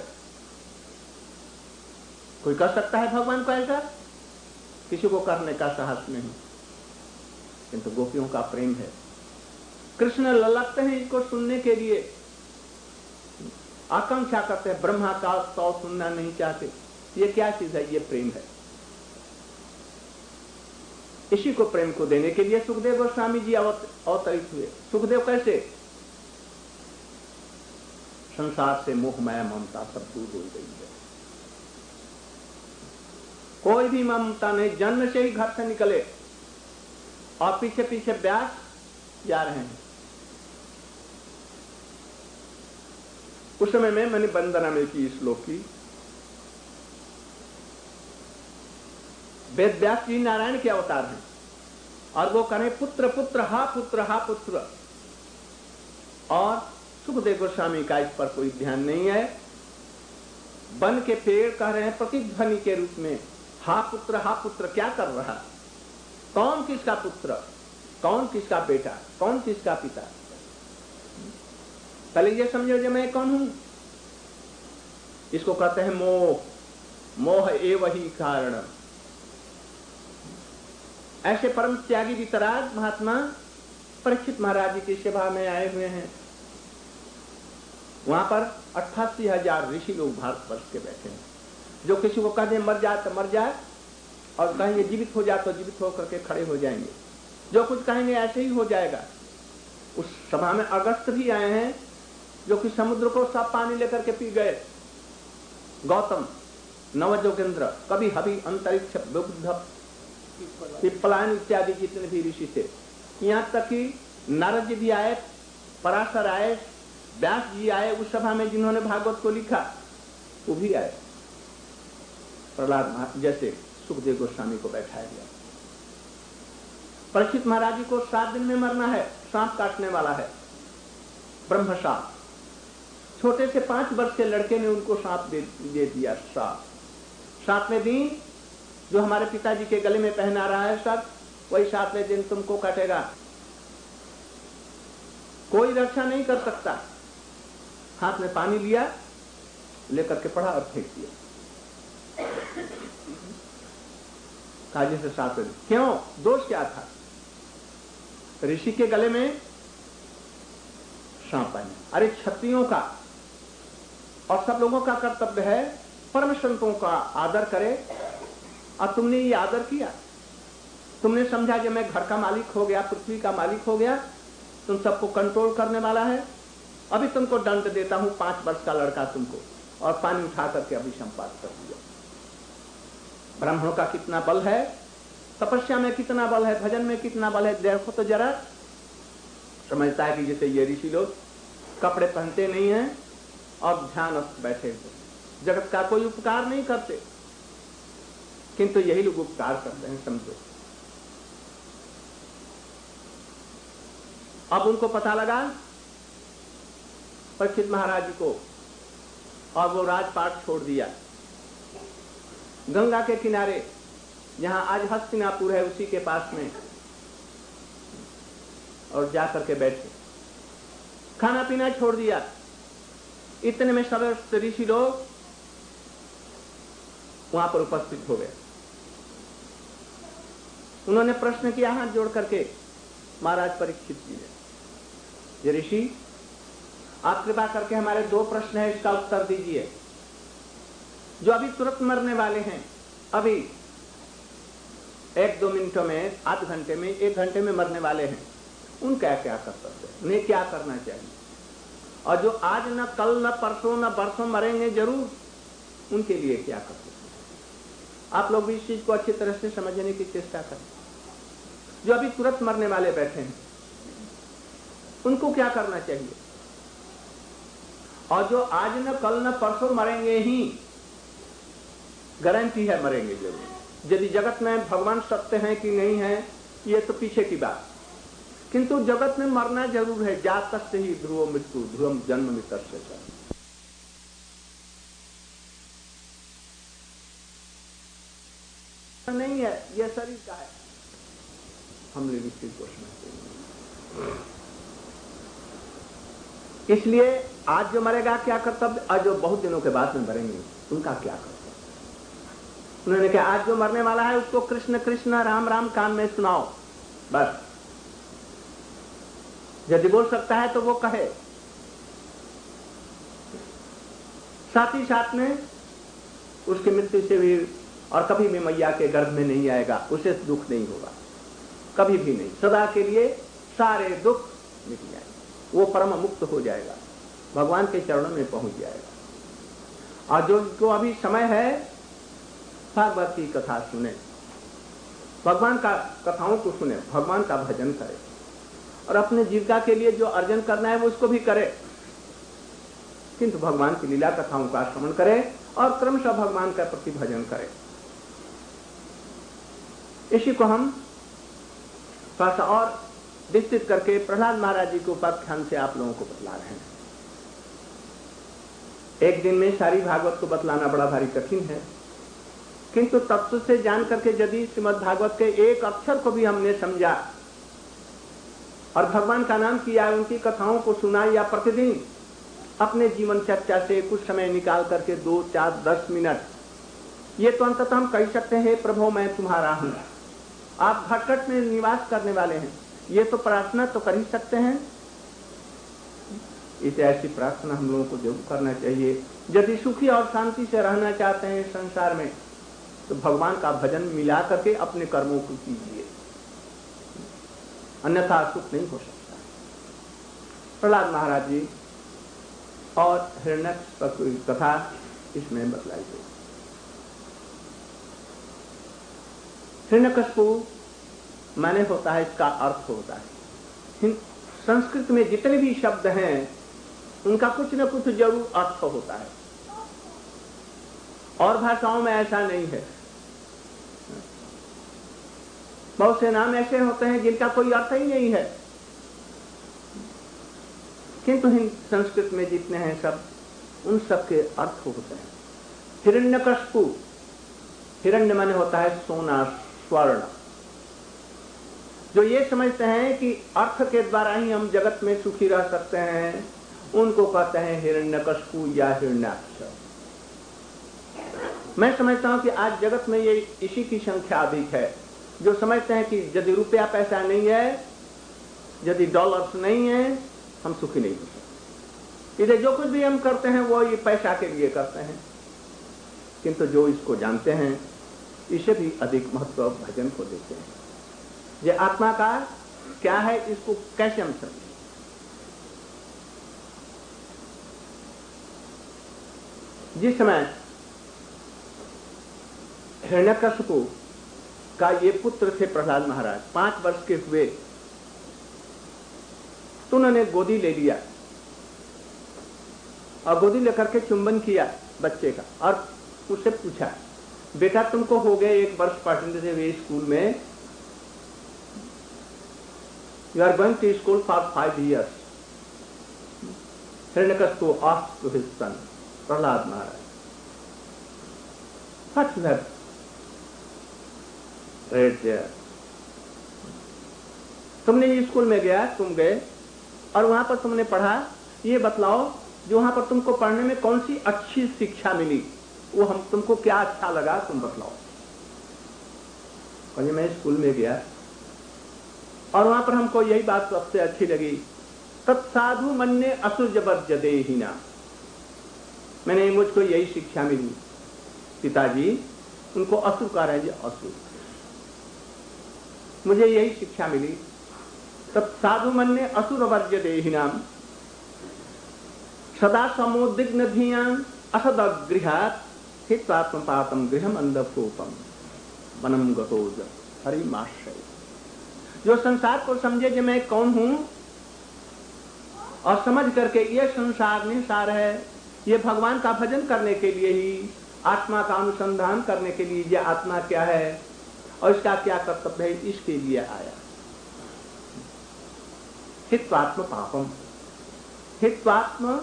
कोई कर सकता है भगवान को ऐसा? किसी को करने का साहस नहीं, किंतु गोपियों का प्रेम है। कृष्ण ललकते हैं इसको सुनने के लिए, आकांक्षा करते हैं, ब्रह्मा का स्तव सुनना नहीं चाहते। ये क्या चीज है? ये प्रेम है। इसी को प्रेम को देने के लिए सुखदेव गोस्वामी जी अवतरित हुए। सुखदेव कैसे? संसार से मोह माया ममता सब दूर हो गई है, कोई भी ममता नहीं, जन्म से ही घर से निकले और पीछे पीछे व्यास जा रहे हैं। उस समय में मैंने वंदना में की श्लोक की, वेद व्यास जी नारायण के अवतार हैं और वो करें पुत्र पुत्र हा पुत्र हा पुत्र, और सुखदेव गोस्वामी का इस पर कोई ध्यान नहीं है। वन के पेड़ कह रहे हैं प्रतिध्वनि के रूप में, हा पुत्र क्या कर रहा? कौन किसका पुत्र, कौन किसका बेटा, कौन किसका पिता? पहले ये समझो जो मैं कौन हूं। इसको कहते हैं मोह, मोह एव ही कारण। ऐसे परम त्यागी वितराग महात्मा परीक्षित महाराज जी की सेवा में आए हुए हैं। वहां पर 88,000 ऋषि लोग भारतवर्ष के बैठे हैं। जो किसी को कहते मर जाए तो मर जाए, और कहेंगे जीवित हो जाए तो जीवित होकर के खड़े हो जाएंगे, जो कुछ कहेंगे ऐसे ही हो जाएगा। उस सभा में अगस्त भी आए हैं, जो कि समुद्र को सब पानी लेकर के पी गए। गौतम, नवजोगेंद्र, कभी हबी, अंतरिक्ष, बुद्ध, पिप्पलायन इत्यादि जितने भी ऋषि थे, यहाँ तक कि नारद जी भी आए, पराशर आए, व्यास जी आए उस सभा में जिन्होंने भागवत को लिखा, वो भी आए। प्रहलाद जैसे सुखदेव गोस्वामी को बैठाया गया। परीक्षित महाराज जी को 7 दिन में मरना है, सांप काटने वाला है, ब्रह्म सांप। छोटे से 5 वर्ष के लड़के ने उनको सांप दे दिया। सांप 7वें दिन जो हमारे पिताजी के गले में पहना रहा है सब, वही 7वें दिन तुमको काटेगा। कोई रक्षा नहीं कर सकता। हाथ में पानी लिया, लेकर के पढ़ा और फेंक दिया। काजी से साथ में क्यों? दोष क्या था? ऋषि के गले में सांप है। अरे क्षत्रियों का और सब लोगों का कर्तव्य है परम संतों का आदर करे, और तुमने ये आदर किया। तुमने समझा कि मैं घर का मालिक हो गया, पृथ्वी का मालिक हो गया, तुम सबको कंट्रोल करने वाला है। अभी तुमको दंड देता हूं, 5 वर्ष का लड़का तुमको, और पानी उठा करके अभिसंपात कर दिया। ब्राह्मणों का कितना बल है, तपस्या में कितना बल है, भजन में कितना बल है, देखो तो जरा। समझता है कि जैसे ये ऋषि लोग कपड़े पहनते नहीं हैं और ध्यानस्थ बैठे हुए, जगत का कोई उपकार नहीं करते, किंतु यही लोग उपकार करते हैं, समझो। अब उनको पता लगा परीक्षित महाराज जी को, और वो राजपाट छोड़ दिया। गंगा के किनारे, जहां आज हस्तिनापुर है, उसी के पास में, और जाकर के बैठे, खाना पीना छोड़ दिया। इतने में सब ऋषि लोग वहां पर उपस्थित हो गए। उन्होंने प्रश्न किया हाथ जोड़ करके, महाराज परीक्षित जी ने, ये ऋषि आप कृपा करके हमारे 2 प्रश्न है, इसका उत्तर दीजिए। जो अभी तुरंत मरने वाले हैं, अभी 1-2 मिनटों में, आध घंटे में, 1 घंटे में मरने वाले हैं, उनका क्या कर्तव्य है, उन्हें क्या करना चाहिए? और जो आज न कल न परसों न बरसों मरेंगे जरूर, उनके लिए क्या कर्तव्य? आप लोग भी इस चीज को अच्छी तरह से समझने की चेष्टा करें। जो अभी तुरंत मरने वाले बैठे हैं, उनको क्या करना चाहिए? और जो आज न कल न परसों मरेंगे ही, गारंटी है मरेंगे जरूर। यदि जगत में भगवान सत्य है कि नहीं है, ये तो पीछे की बात, किंतु जगत में मरना जरूर है। जातस्य ही ध्रुव मृत्यु, ध्रुवम जन्म मितस्य च। नहीं है, यह शरीर का है, हम लोग इस चीज को समझते हैं। इसलिए आज जो मरेगा क्या कर्तव्य, और जो बहुत दिनों के बाद में मरेंगे उनका क्या कर्तव्य? उन्होंने कहा आज जो मरने वाला है उसको कृष्ण कृष्ण राम राम कान में सुनाओ, बस। यदि बोल सकता है तो वो कहे। साथ ही साथ में उसकी मृत्यु से भी, और कभी भी मैया के गर्भ में नहीं आएगा, उसे दुख नहीं होगा, कभी भी नहीं। सदा के लिए सारे दुख मिट जाएंगे, वो परम मुक्त हो जाएगा, भगवान के चरणों में पहुंच जाएगा। और जो अभी समय है, भागवत की कथा सुने, भगवान का कथाओं को सुने, भगवान का भजन करे, और अपने जीविका के लिए जो अर्जन करना है वो उसको भी करे, किंतु भगवान की लीला कथाओं का श्रवण करे और क्रमशः भगवान का प्रति भजन करे। इसी को हम थोड़ा सा और विस्तृत करके प्रहलाद महाराज जी के उपाख्यान से आप लोगों को बतला रहे हैं। एक दिन में सारी भागवत को बतलाना बड़ा भारी कठिन है, किंतु तत्व से जान करके यदि श्रीमद् भागवत के एक अक्षर को भी हमने समझा और भगवान का नाम किया, उनकी कथाओं को सुना, या प्रतिदिन अपने जीवन चर्चा से कुछ समय निकाल करके 2, 4, 10 मिनट, ये तो अंततः हम कह सकते हैं प्रभु मैं तुम्हारा हूं, आप घटघट में निवास करने वाले हैं, ये तो प्रार्थना तो कर ही सकते हैं। इसे ऐसी प्रार्थना हम लोगों को जरूर करना चाहिए। यदि सुखी और शांति से रहना चाहते हैं संसार में, तो भगवान का भजन मिला करके अपने कर्मों को कीजिए, अन्यथा सुख नहीं हो सकता। प्रहलाद महाराज जी और हिरण्यकश्यप की कथा इसमें बतलाई गई। हिरण्यकश्यप माने होता है, इसका अर्थ होता है। संस्कृत में जितने भी शब्द हैं उनका कुछ न कुछ जरूर अर्थ होता है, और भाषाओं में ऐसा नहीं है। बहुत से नाम ऐसे होते हैं जिनका कोई अर्थ ही नहीं है, किंतु संस्कृत में जितने हैं सब, उन सब के अर्थ होते हैं। हिरण्यकश्यप, हिरण्य माने होता है सोना, स्वर्ण। जो ये समझते हैं कि अर्थ के द्वारा ही हम जगत में सुखी रह सकते हैं, उनको कहते हैं हिरण्यकशिपु या हिरण्याक्ष। मैं समझता हूं कि आज जगत में ये इसी की संख्या अधिक है, जो समझते हैं कि यदि रुपया पैसा नहीं है, यदि डॉलर्स नहीं है, हम सुखी नहीं हो सकते। इधर जो कुछ भी हम करते हैं वो ये पैसा के लिए करते हैं। किंतु जो इसको जानते हैं, इसे भी अधिक महत्व भजन को देते हैं। ये आत्मा का क्या है, इसको कैसे हम समझें? जिस समय हिरण्यकशिपु का ये पुत्र थे प्रहलाद महाराज, 5 वर्ष के हुए तो उन्होंने गोदी ले लिया और गोदी लेकर के चुंबन किया बच्चे का और उससे पूछा, बेटा तुमको हो गए 1 वर्ष पढ़ने हुए स्कूल में, you are going to school for 5 years। Hiranyakashipu asked to his son Prahlad Maharaj, what you have read there? तुमने स्कूल में गया, तुम गए और वहां पर तुमने पढ़ा, ये बतलाओ जो वहां पर तुमको पढ़ने में कौन सी अच्छी शिक्षा मिली, वो हम तुमको क्या अच्छा लगा, तुम बतलाओ। और मैं स्कूल में गया और वहां पर हमको यही बात सबसे अच्छी लगी, तत्साधु मन्ये असुर जबरजदेहिना। मैंने मुझको यही शिक्षा मिली, पिताजी उनको असुर कह रहे हैं, असुर, मुझे यही शिक्षा मिली, तत्साधु मन्ये असुर वर्जदेहिना सदा समोद्विग्न धियां असदगृहात् हित्वात्मपातम गृहम अंधकोपम वनम गतोज हरिमाश्रय। जो संसार को समझे कि मैं कौन हूं और समझ करके ये संसार निसार है, ये भगवान का भजन करने के लिए ही, आत्मा का अनुसंधान करने के लिए, ये आत्मा क्या है और इसका क्या कर्तव्य है, इसके लिए आया। हित्वात्म पापम, हित्वात्म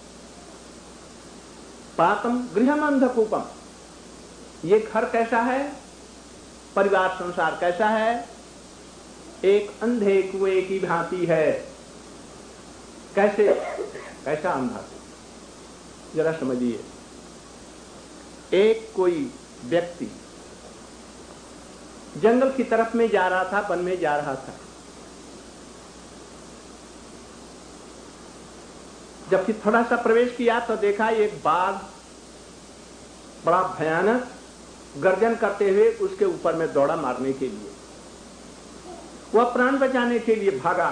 पातम गृहम अंधकूपम। ये घर कैसा है, परिवार संसार कैसा है, एक अंधे कुएं की भांति है। कैसे, कैसा अंधा, जरा समझिए। एक कोई व्यक्ति जंगल की तरफ में जा रहा था, वन में जा रहा था, जबकि थोड़ा सा प्रवेश किया तो देखा एक बाघ बड़ा भयानक गर्जन करते हुए उसके ऊपर में दौड़ा मारने के लिए। वह प्राण बचाने के लिए भागा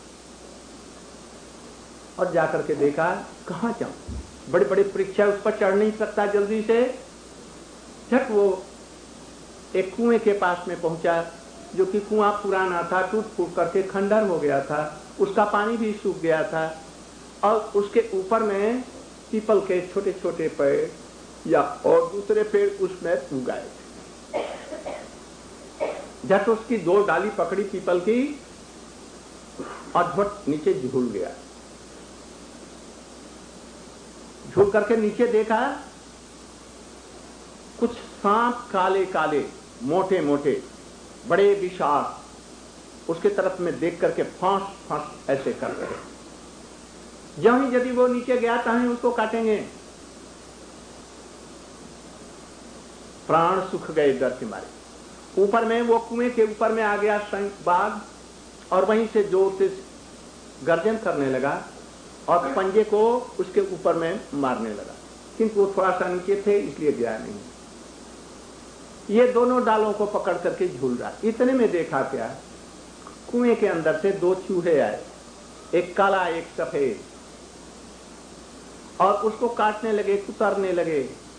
और जाकर के देखा कहां जाऊं, बड़े बड़े वृक्ष है, उस पर चढ़ नहीं सकता, जल्दी से झट वो एक कुएं के पास में पहुंचा, जो कि कुआं पुराना था, टूट फूट करके खंडर हो गया था, उसका पानी भी सूख गया था और उसके ऊपर में पीपल के छोटे छोटे पेड़ या और दूसरे पेड़ उसमें उग गए थे। झट उसकी 2 डाली पकड़ी पीपल की और झट नीचे झूल गया। झूल करके नीचे देखा कुछ सांप काले काले मोटे मोटे बड़े विशाल, उसके तरफ में देख करके फांस फांस ऐसे कर रहे। जब ही यदि वो नीचे गया तो ही उसको काटेंगे। प्राण सुख गए डर के मारे। ऊपर में वो कुएं के ऊपर में आ गया बाघ और वहीं से जोर से गर्जन करने लगा और पंजे को उसके ऊपर में मारने लगा, किंतु वो थोड़ा सा नीचे थे इसलिए गया नहीं। ये दोनों डालों को पकड़ करके झूल रहा। इतने में देखा क्या, कुएं के अंदर से 2 चूहे आए, एक काला एक सफेद, और उसको काटने लगे, कुतरने लगे।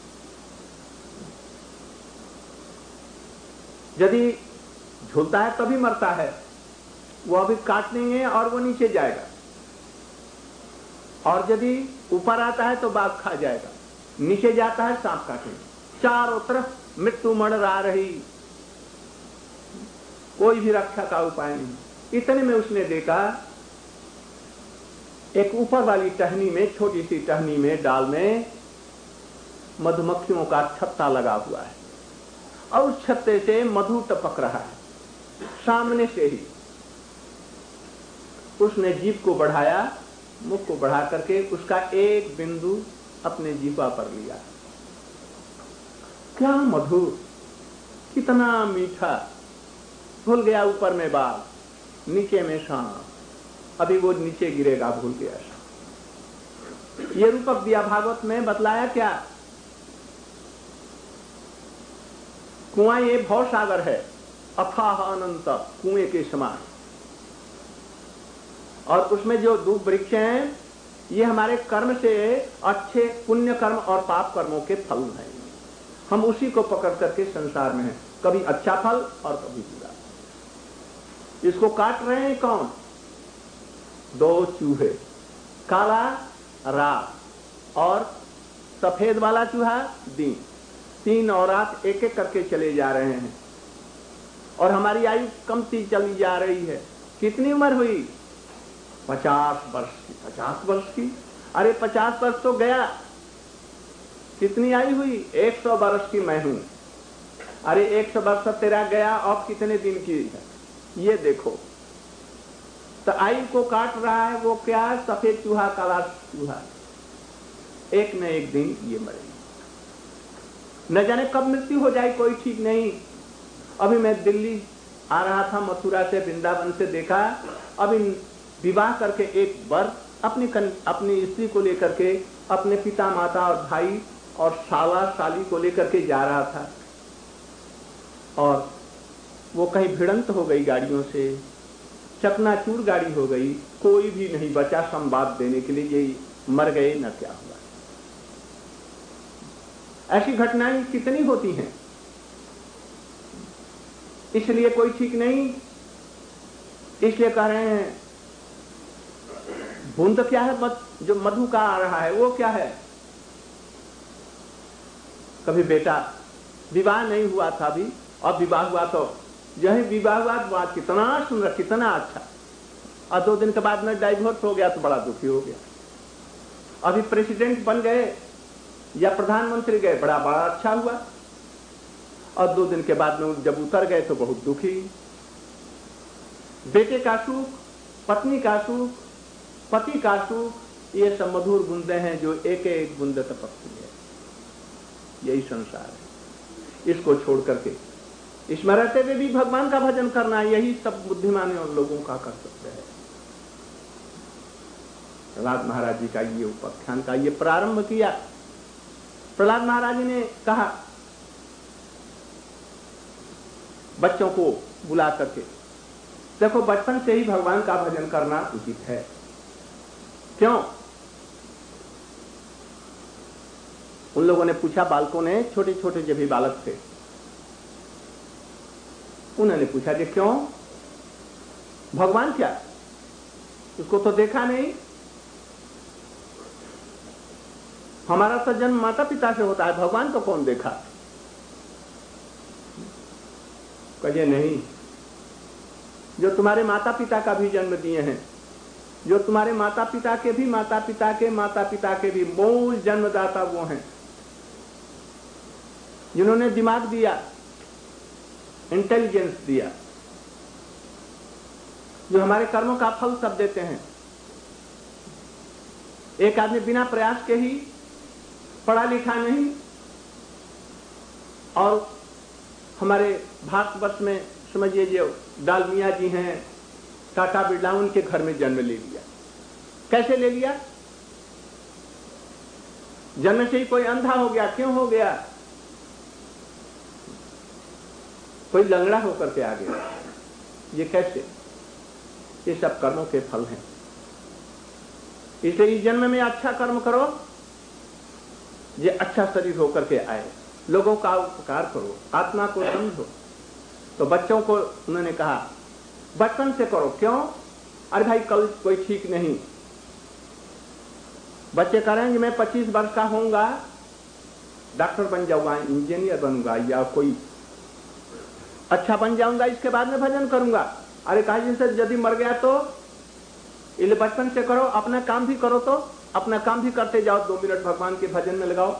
यदि झूलता है तभी मरता है, वो अभी काट लेंगे और वो नीचे जाएगा, और यदि ऊपर आता है तो बाघ खा जाएगा, नीचे जाता है सांप काटेंगे। चारों तरफ मृत्यु मंडरा रही, कोई भी रक्षा का उपाय नहीं। इतने में उसने देखा एक ऊपर वाली टहनी में, छोटी सी टहनी में, डाल में मधुमक्खियों का छत्ता लगा हुआ है और उस छत्ते से मधु टपक रहा है सामने से ही। उसने जीभ को बढ़ाया, मुख को बढ़ा करके उसका एक बिंदु अपने जीवा पर लिया। क्या मधुर, कितना मीठा। भूल गया ऊपर में बाल, नीचे में सांप, अभी वो नीचे गिरेगा, भूल गया सांप। ये रूपक दिया भागवत में, बतलाया क्या? कुआं ये भव सागर है, अथाह अनंत, कुएं के समान। और उसमें जो दूब वृक्ष हैं, ये हमारे कर्म से अच्छे पुण्य कर्म और पाप कर्मों के फल हैं। हम उसी को पकड़ करके संसार में हैं, कभी अच्छा फल और कभी बुरा। इसको काट रहे हैं कौन? दो चूहे, काला रात और सफेद वाला चूहा दिन। दिन और रात एक एक करके चले जा रहे हैं और हमारी आयु कमती चली जा रही है। कितनी उम्र हुई? 50 वर्ष की। 50 वर्ष की? अरे 50 वर्ष तो गया। कितनी आयु हुई? 100 वर्ष की मैं हूं। अरे 100 वर्ष तेरा गया, अब कितने दिन की है ये देखो। तो आयु को काट रहा है वो क्या? सफेद चूहा, काला चूहा। एक न एक दिन ये मरेंगे, न जाने कब मृत्यु हो जाए, कोई ठीक नहीं। अभी मैं दिल्ली आ रहा था, मथुरा से, वृंदावन से देखा, अभी विवाह करके एक वर अपनी स्त्री को लेकर के, अपने पिता माता और भाई और साला साली को लेकर के जा रहा था और वो कहीं भिड़ंत हो गई गाड़ियों से, चकनाचूर गाड़ी हो गई, कोई भी नहीं बचा संवाद देने के लिए, ये मर गए न क्या हुआ। ऐसी घटनाएं कितनी होती हैं, इसलिए कोई ठीक नहीं। इसलिए कह रहे हैं बूंद क्या है? जो मधु का आ रहा है वो क्या है? कभी बेटा विवाह नहीं हुआ था अभी, अब विवाह हुआ तो यही विवाह हुआ तो बात कितना सुंदर, कितना अच्छा, और 2 दिन के बाद में डाइवोर्स हो गया तो बड़ा दुखी हो गया। अभी प्रेसिडेंट बन गए या प्रधानमंत्री गए, बड़ा अच्छा हुआ, और 2 दिन के बाद में जब उतर गए तो बहुत दुखी। बेटे का सुख, पत्नी का सुख, पति का सुख, ये सब मधुर बूंदे हैं जो एक एक बूंदे तपकती है। यही संसार है। इसको छोड़ करके इसमें रहते हुए भी भगवान का भजन करना, यही सब बुद्धिमानी और लोगों का कर्तव्य है। प्रहलाद महाराज जी का ये उपाख्यान का ये प्रारंभ किया। प्रहलाद महाराज जी ने कहा बच्चों को बुला करके, देखो बचपन से ही भगवान का भजन करना उचित है। क्यों? उन लोगों ने पूछा, बालकों ने, छोटे छोटे जब भी बालक थे, उन्होंने पूछा कि क्यों? भगवान क्या? उसको तो देखा नहीं। हमारा तो जन्म माता पिता से होता है, भगवान को कौन देखा? कहिए नहीं, जो तुम्हारे माता पिता का भी जन्म दिए हैं, जो तुम्हारे माता पिता के भी माता पिता के माता पिता के भी मूल जन्मदाता वो हैं, जिन्होंने दिमाग दिया, इंटेलिजेंस दिया, जो हमारे कर्मों का फल सब देते हैं। एक आदमी बिना प्रयास के ही, पढ़ा लिखा नहीं, और हमारे भारतवर्ष में समझिए जो डालमिया जी हैं, टाटा बिरला, उनके घर में जन्म ले लिया। कैसे ले लिया? जन्म से ही कोई अंधा हो गया। क्यों हो गया? कोई लंगड़ा होकर के आ गया। ये कैसे? ये सब कर्मों के फल हैं। इसलिए इस जन्म में अच्छा कर्म करो, ये अच्छा शरीर होकर के आए, लोगों का उपकार करो, आत्मा को समझो। तो बच्चों को उन्होंने कहा बचपन से करो। क्यों? अरे भाई कल कोई ठीक नहीं। बच्चे कहेंगे मैं 25 वर्ष का होऊंगा, डॉक्टर बन जाऊंगा, इंजीनियर बनूंगा, या कोई अच्छा बन जाऊंगा, इसके बाद में भजन करूंगा। अरे कहा जिनसे यदि मर गया तो इसलिए बचपन से करो। अपना काम भी करो, तो अपना काम भी करते जाओ, 2 मिनट भगवान के भजन में लगाओ।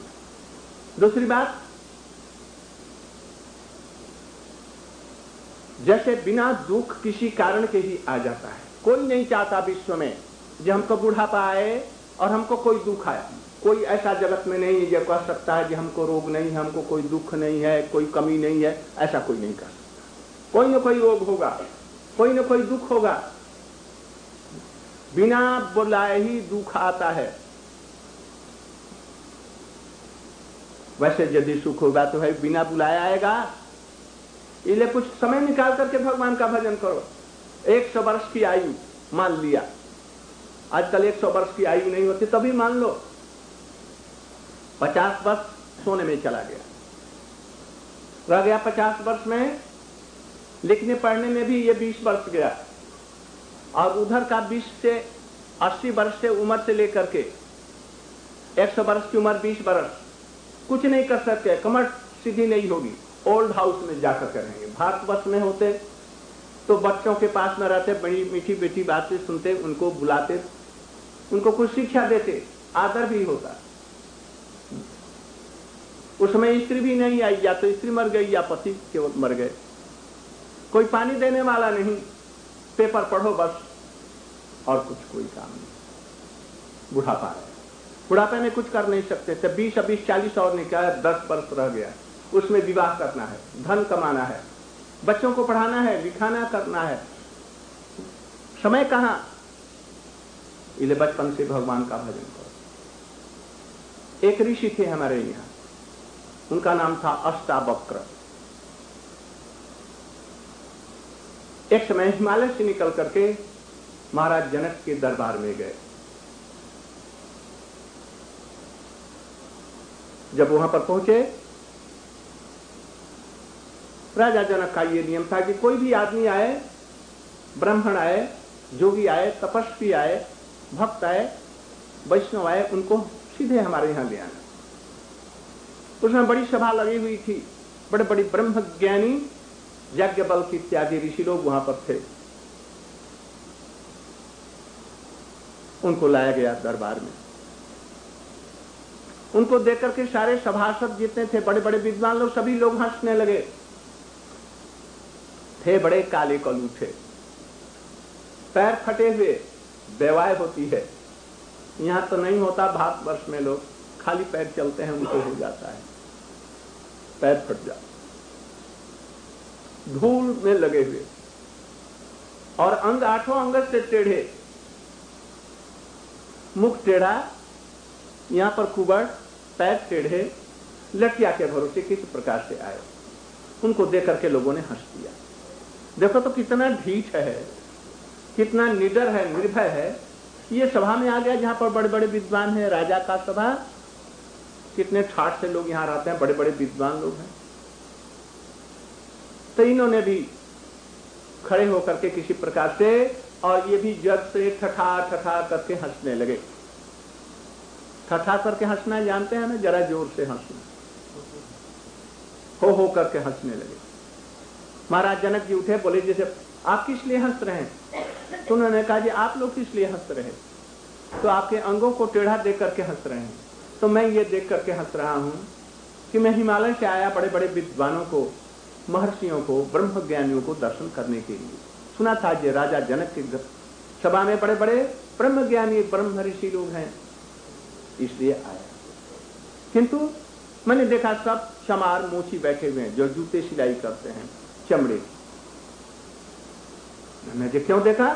दूसरी बात, जैसे बिना दुख किसी कारण के ही आ जाता है। कोई नहीं चाहता विश्व में जो हमको बुढ़ापा आए और हमको कोई दुख आए। कोई ऐसा जगत में नहीं है जो कह सकता है कि हमको रोग नहीं है, हमको कोई दुख नहीं है, कोई कमी नहीं है, ऐसा कोई नहीं कर सकता। कोई ना कोई रोग होगा, कोई ना कोई दुख होगा। बिना बुलाए ही दुख आता है। वैसे यदि सुख होगा तो है बिना बुलाए आएगा। इसलिए कुछ समय निकाल करके भगवान का भजन करो। 100 वर्ष की आयु मान लिया, आजकल 100 वर्ष की आयु नहीं होती, तभी मान लो 50 वर्ष सोने में चला गया, रह गया 50 वर्ष में। लिखने पढ़ने में भी ये 20 वर्ष गया, और उधर का 20 से 80 वर्ष से उम्र से लेकर के 100 वर्ष की उम्र 20 वर्ष, कुछ नहीं कर सकते, कमर सीधी नहीं होगी, ओल्ड हाउस में जाकर करेंगे। भारतवर्ष में होते तो बच्चों के पास में रहते, बड़ी मीठी मीठी बातें सुनते, उनको बुलाते, उनको कुछ शिक्षा देते, आदर भी होता। उसमें स्त्री भी नहीं आई, या तो स्त्री मर गई या पति केवल मर गए, कोई पानी देने वाला नहीं, पेपर पढ़ो बस, और कुछ कोई काम नहीं। बुढ़ापा है, बुढ़ापे में कुछ कर नहीं सकते थे। 20 20 40 और निकाला, 10 वर्ष रह गया, उसमें विवाह करना है, धन कमाना है, बच्चों को पढ़ाना है, लिखाना करना है, समय कहां। इसलिए बचपन से भगवान का भजन करो। एक ऋषि थे हमारे यहाँ, उनका नाम था अष्टावक्र। एक समय हिमालय से निकल करके महाराज जनक के दरबार में गए। जब वहां पर पहुंचे, राजा जनक का ये नियम था कि कोई भी आदमी आए, ब्राह्मण आए, जोगी आए, तपस्वी आए, भक्त आए, वैष्णव आए, उनको सीधे हमारे यहां ले आना। उसमें बड़ी सभा लगी हुई थी, बड़े बड़े ब्रह्म ज्ञानी, याज्ञवल्क्य इत्यादि ऋषि लोग वहां पर थे। उनको लाया गया दरबार में। उनको देख करके सारे सभासद जितने थे, बड़े बड़े विद्वान लोग, सभी लोग हंसने लगे। थे बड़े काले कलू थे, पैर फटे हुए, बेवाय होती है। यहां तो नहीं होता, भारतवर्ष में लोग खाली पैर चलते हैं, उनको हो जाता है, पैर फट जाता, धूल में लगे हुए, और अंग 8 अंग से टेढ़े, मुख टेढ़ा, यहां पर कुबड़, पैर टेढ़े, लटिया के भरोसे किस प्रकार से आए। उनको देख करके लोगों ने हंस दिया। देखो तो कितना ढीठ है, कितना निडर है, निर्भय है। ये सभा में आ गया जहां पर बड़े बड़े विद्वान हैं, राजा का सभा, कितने ठाठ से लोग यहां रहते हैं, बड़े बड़े विद्वान लोग हैं। तो इन्होंने भी खड़े होकर के किसी प्रकार से, और ये भी जग से ठठा ठठा करके हंसने लगे। ठठा करके हंसना जानते हैं ना, जरा जोर से हंसना, हो करके हंसने लगे। महाराज जनक जी उठे, बोले जैसे आप किस लिए हंस रहे हैं? तो उन्होंने कहा जी आप लोग किस लिए हंस रहे हैं? तो आपके अंगों को टेढ़ा देख करके हंस रहे हैं। तो मैं ये देख करके हंस रहा हूं कि मैं हिमालय से आया बड़े बड़े विद्वानों को, महर्षियों को, ब्रह्म ज्ञानियों को दर्शन करने के लिए। सुना था ये राजा जनक के सभा में बड़े बड़े ब्रह्म ज्ञानी, ब्रह्म ऋषि लोग हैं, इसलिए आया। किंतु मैंने देखा सब चमार मोची बैठे हुए हैं, जो जूते सिलाई करते हैं चमड़े। मैंने क्यों देखा?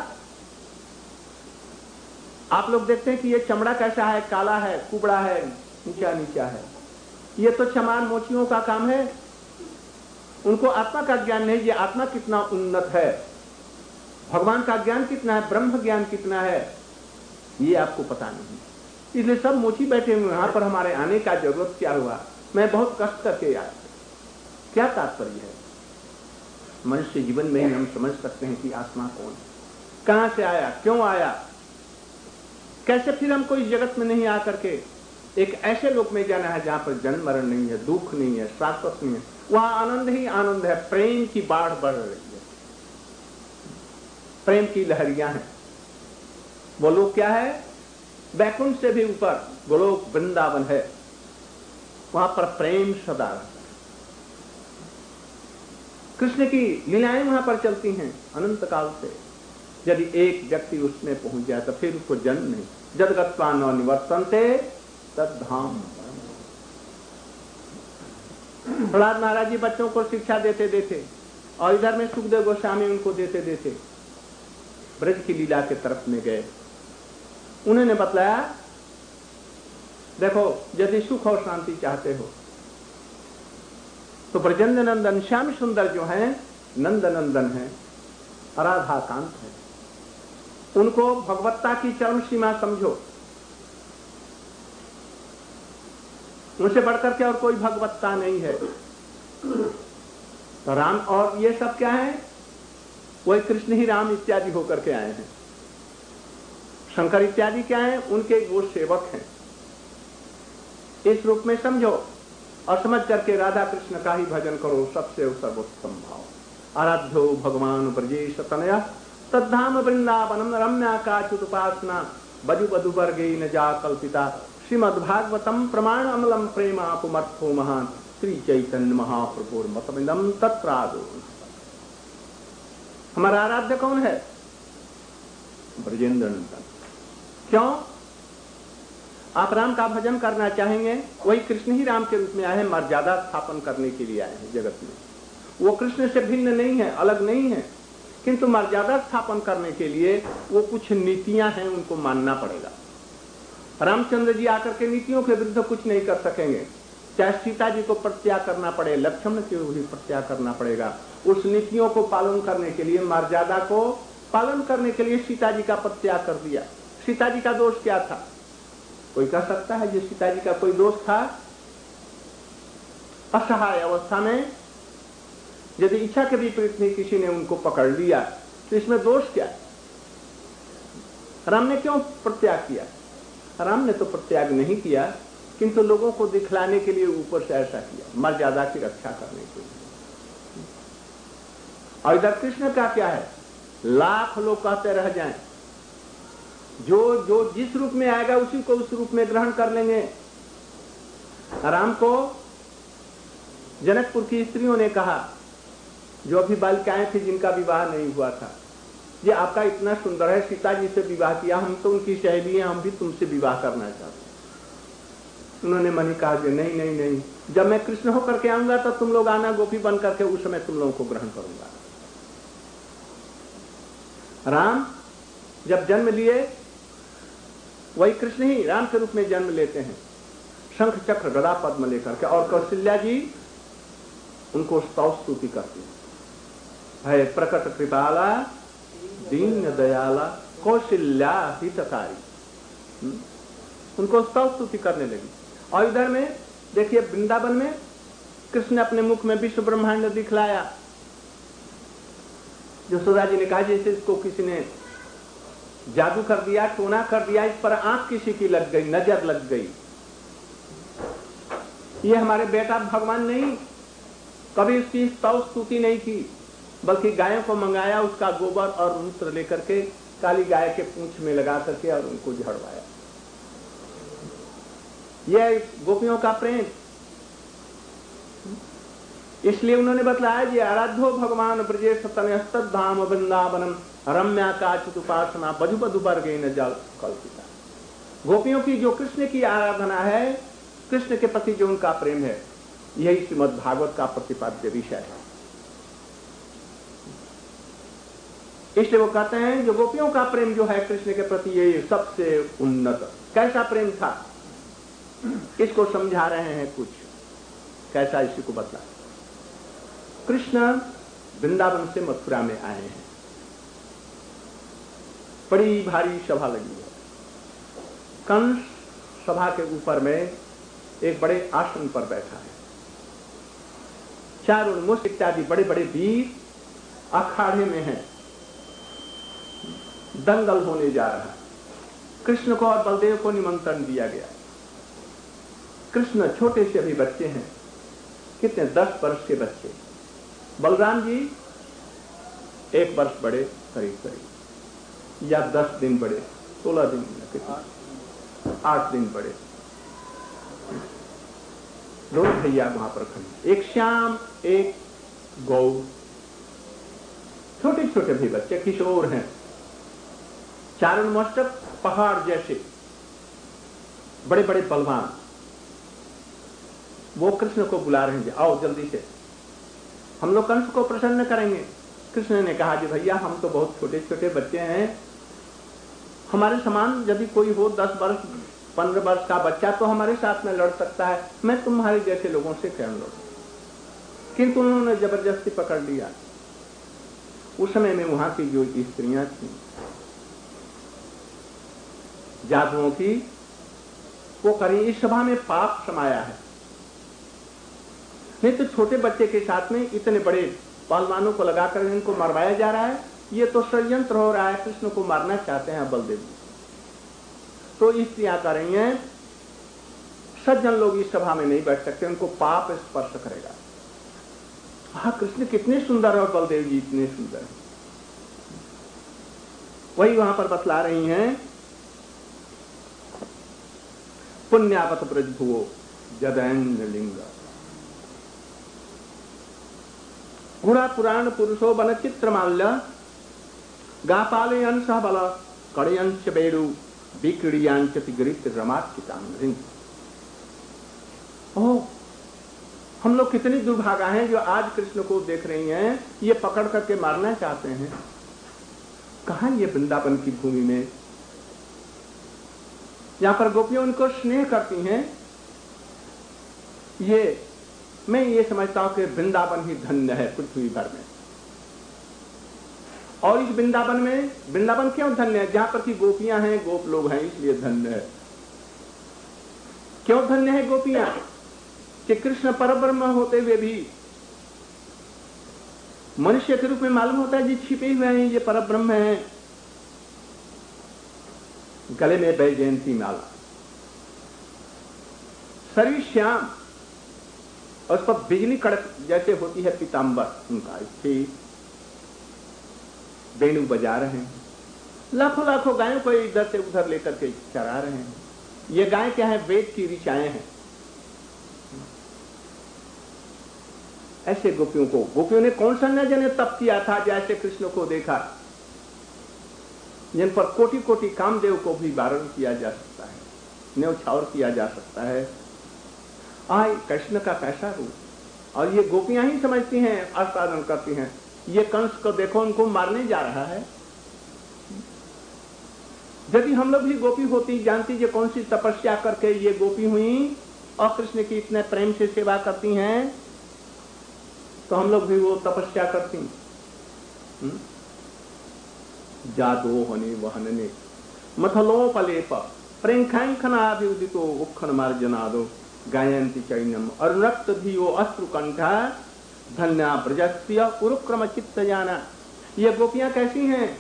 आप लोग देखते हैं कि ये चमड़ा कैसा है, काला है, कुबड़ा है, नीचा नीचा है। ये तो चमार मोचियों का काम है, उनको आत्मा का ज्ञान नहीं। ये आत्मा कितना उन्नत है, भगवान का ज्ञान कितना है, ब्रह्म ज्ञान कितना है, ये आपको पता नहीं। इसलिए सब मोची बैठे हुए। यहाँ पर हमारे आने का जरूरत क्या हुआ? मैं बहुत कष्ट करके आया। क्या तात्पर्य है? मनुष्य जीवन में ही हम समझ सकते हैं कि आत्मा कौन है, कहां से आया, क्यों आया, कैसे फिर हमको इस जगत में नहीं आकर के एक ऐसे लोक में जाना है जहां पर जन्म मरण नहीं है, दुख नहीं है, शाश्वत नहीं है, वहां आनंद ही आनंद है। प्रेम की बाढ़ बढ़ रही है, प्रेम की लहरियां हैं। वो लोग क्या है? वैकुंठ से भी ऊपर गोलोक वृंदावन है, वहां पर प्रेम सदा रहता है। कृष्ण की लीलाएं वहां पर चलती हैं अनंत काल से। यदि एक व्यक्ति उसमें पहुंच जाए तो फिर उसको जन्म नहीं। जदगत्वा न निवर्तन्ते तद्धाम। प्रहलाद महाराज जी बच्चों को शिक्षा देते देते और इधर में सुखदेव गोस्वामी उनको देते देते ब्रज की लीला के तरफ में गए। उन्होंने बतलाया, देखो यदि सुख और शांति चाहते हो तो ब्रजेंद्र नंदन श्याम सुंदर जो है नंद नंदन है, राधा कांत है, उनको भगवत्ता की चरम सीमा समझो। उनसे बढ़कर के और कोई भगवत्ता नहीं है। तो राम और ये सब क्या है, वही कृष्ण ही राम इत्यादि होकर के आए हैं। शंकर इत्यादि क्या है, उनके वो सेवक हैं। इस रूप में समझो और समझ करके राधा कृष्ण का ही भजन करो, सबसे सर्वोत्तम भाव। आराध्यो भगवान ब्रजेश तनया तद्धाम वृंदावनम रम्या काच्युत उपासना बधु बधु वर्गे न जा कल्पिता श्रीमद्भागवतम प्रमाण अमलम प्रेमापुमर्थो महान श्री चैतन्य महाप्रभुर मतमिदम तत्रादो। हमारा आराध्य कौन है? ब्रजेंद्र नंदन। क्यों? आप राम का भजन करना चाहेंगे, वही कृष्ण ही राम के रूप में आए हैं, मर्यादा स्थापन करने के लिए आए हैं जगत में। वो कृष्ण से भिन्न नहीं है, अलग नहीं है, किंतु मर्यादा स्थापन करने के लिए वो कुछ नीतियां हैं, उनको मानना पड़ेगा। रामचंद्र जी आकर के नीतियों के विरुद्ध कुछ नहीं कर सकेंगे। चाहे सीता जी को प्रत्याग करना पड़े, लक्ष्मण को भी प्रत्याग करना पड़ेगा। उस नीतियों को पालन करने के लिए, मर्यादा को पालन करने के लिए सीता जी का प्रत्याग कर दिया। सीता जी का दोष क्या था? कोई कह सकता है जो सीता जी का कोई दोष था? असहाय अवस्था में यदि इच्छा के विपरीत नहीं किसी ने उनको पकड़ लिया तो इसमें दोष क्या है? राम ने क्यों प्रत्याग किया? राम ने तो प्रत्याग नहीं किया, किंतु लोगों को दिखलाने के लिए ऊपर से ऐसा किया, मर्यादा की रक्षा करने के लिए। और इधर कृष्ण का क्या है? लाख लोग कहते रह जाएं, जो जिस रूप में आएगा उसी को उस रूप में ग्रहण कर लेंगे। राम को जनकपुर की स्त्रियों ने कहा, जो अभी बालिकाएं थी जिनका विवाह नहीं हुआ था, ये आपका इतना सुंदर है, सीता जी से विवाह किया, हम तो उनकी सहेली हैं, हम भी तुमसे विवाह करना चाहते हैं। उन्होंने मनी कहा कि नहीं नहीं नहीं, जब मैं कृष्ण होकर के आऊंगा तो तुम लोग आना गोपी बन करके, उस समय तुम लोगों को ग्रहण करूंगा। राम जब जन्म लिए, वही कृष्ण ही राम के रूप में जन्म लेते हैं, शंख चक्र गदा पद्म लेकर के। और कौशल्या जी उनको स्तव स्तुति करती है, प्रकट कृपाला दीन दयाला कौशल्या हितकारी, उनको स्तव स्तुति करने लगी। और इधर में देखिए वृंदावन में कृष्ण अपने मुख में विश्व ब्रह्मांड दिखलाया। यशोदा जी ने कहा जैसे इसको किसी ने जादू कर दिया, टोना कर दिया, इस पर आंख किसी की लग गई, नजर लग गई। ये हमारे बेटा भगवान नहीं, कभी उसकी स्तव स्तुति नहीं की, बल्कि गायों को मंगाया, उसका गोबर और मूत्र लेकर के काली गाय के पूंछ में लगा करके और उनको झड़वाया। यह गोपियों का प्रेम। इसलिए उन्होंने बतलाया ये आराध्यो भगवान ब्रजेश तनयस्तद्धाम वृंदावनम रम्या काचित उपासना बधु बधु वर्गे न जल कल्पिता। गोपियों की जो कृष्ण की आराधना है, कृष्ण के प्रति जो उनका प्रेम है, यही श्रीमद् भागवत का प्रतिपाद्य विषय है। इसलिए वो कहते हैं जो गोपियों का प्रेम जो है कृष्ण के प्रति, ये सबसे उन्नत। कैसा प्रेम था इसको समझा रहे हैं कुछ, कैसा इसी को बतला। कृष्ण वृंदावन से मथुरा में आए हैं, बड़ी भारी सभा लगी है। कंस सभा के ऊपर में एक बड़े आसन पर बैठा है, चारों मुष्ट इत्यादि बड़े बड़े वीर अखाड़े में हैं, दंगल होने जा रहा है। कृष्ण को और बलदेव को निमंत्रण दिया गया। कृष्ण छोटे से अभी बच्चे हैं, कितने 10 वर्ष के बच्चे। बलराम जी 1 वर्ष बड़े करीब करीब, या 10 दिन बड़े, 16 दिन, 8 दिन बड़े। दोनों भैया वहां पर खड़े, एक श्याम एक गौ, छोटे छोटे भी बच्चे किशोर हैं, चारण मस्तक पहाड़ जैसे बड़े बड़े बलवान, वो कृष्ण को बुला रहे हैं, आओ जल्दी से हम लोग कंस को प्रसन्न करेंगे। कृष्ण ने कहा कि भैया हम तो बहुत छोटे छोटे बच्चे हैं, हमारे समान यदि कोई हो 10 वर्ष 15 वर्ष का बच्चा तो हमारे साथ में लड़ सकता है, मैं तुम्हारे जैसे लोगों से क्या लड़ूं। किंतु उन्होंने जबरदस्ती पकड़ लिया। उस समय में वहां की जो स्त्रियां थी जादुओं की, वो करी इस सभा में पाप समाया है, नहीं तो छोटे बच्चे के साथ में इतने बड़े पहलवानों को लगाकर इनको मरवाया जा रहा है, ये तो षड्यंत्र हो रहा है, कृष्ण को मारना चाहते हैं बलदेव। तो स्त्रियां कर रही हैं, सज्जन लोग इस सभा में नहीं बैठ सकते, उनको पाप स्पर्श करेगा। हाँ, कृष्ण कितने सुंदर है और बलदेव जी इतने सुंदर है। वही वहां पर बतला रही हैं, पुण्यावत ब्रजभुवो जदैन्य लिंग गुड़ा पुराण पुरुषो बन चित्रमाल्य गापालयन सह बल कड़यंच बेड़ु विक्रियांचति गिरित रमाचितांग्रिंग। ओह, हम लोग कितनी दुर्भागा हैं जो आज कृष्ण को देख रही हैं, ये पकड़ करके मारना चाहते हैं। कहां ये वृंदावन की भूमि में, यहां पर गोपियां उनको स्नेह करती हैं। ये मैं ये समझता हूं कि वृंदावन ही धन्य है पृथ्वी भर में। और इस वृंदावन में, वृंदावन क्यों धन्य है? जहां पर की गोपियां हैं, गोप लोग हैं, इसलिए धन्य है। क्यों धन्य है गोपियां? कि कृष्ण परब्रह्म होते हुए भी मनुष्य के रूप में मालूम होता है जी छिपे हुए हैं, ये परब्रह्म है। गले में वैजयंती माला, शरीर श्याम, और उस पर बिजली कड़क जैसे होती है पीताम्बर उनका, इससे वेणु बजा रहे हैं। लाखों लाखों गायों को इधर से उधर लेकर के चरा रहे हैं। ये गाय क्या है? वेद की ऋचाएं हैं। ऐसे गोपियों ने कौन सा न जाने तप किया था, जैसे कृष्ण को देखा, जिन पर कोटि कोटि कामदेव को भी वारण किया जा सकता है, न्यौछावर किया जा सकता है। आय कृष्ण का कैसा रूप! और ये गोपियां ही समझती हैं, आस्वादन करती हैं। ये कंस को देखो, उनको मारने जा रहा है। यदि हम लोग भी गोपी होती, जानती जो कौन सी तपस्या करके ये गोपी हुई और कृष्ण की इतने प्रेम से सेवा करती हैं, तो हम लोग भी वो तपस्या करती। जादो होने वहनने मथलोपलेप प्रेंखांखनाभिउदितो उक्खन मार्जनादो गायंती चैनम अरुणक्त धियो अश्रुकंठा धन्या ब्रजस्य उरुक्रम चित्त जाना। ये गोपियां कैसी हैं?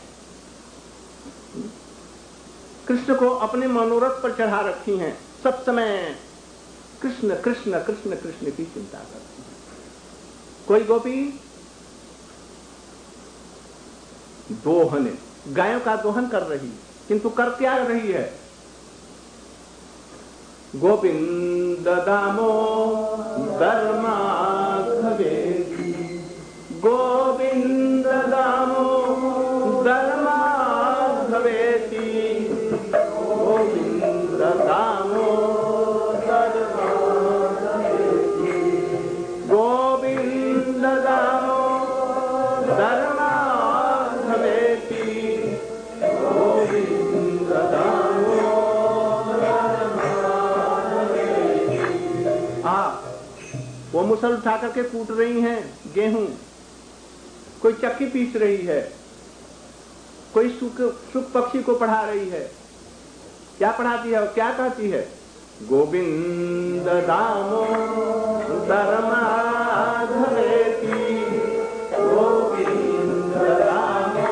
कृष्ण को अपने मनोरथ पर चढ़ा रखी हैं, सब समय कृष्ण कृष्ण कृष्ण कृष्ण की चिंता करती हैं। कोई गोपी दोहन, गायों का दोहन कर रही, किंतु कर क्या रही है? गोविंद दामो धर्माधवेति, गोविंद दामो धर्माधवेति, गोविंद दामो धर्माधवेति, गोविंद दामो धर्माधवेति, गोविंद दामो। वो मुसल उठा करके कूट रही हैं गेहूं, कोई चक्की पीस रही है, कोई सुख पक्षी को पढ़ा रही है। क्या पढ़ाती है और क्या कहती है? गोविंद दामो धर्माधवेति, गोविंद दामो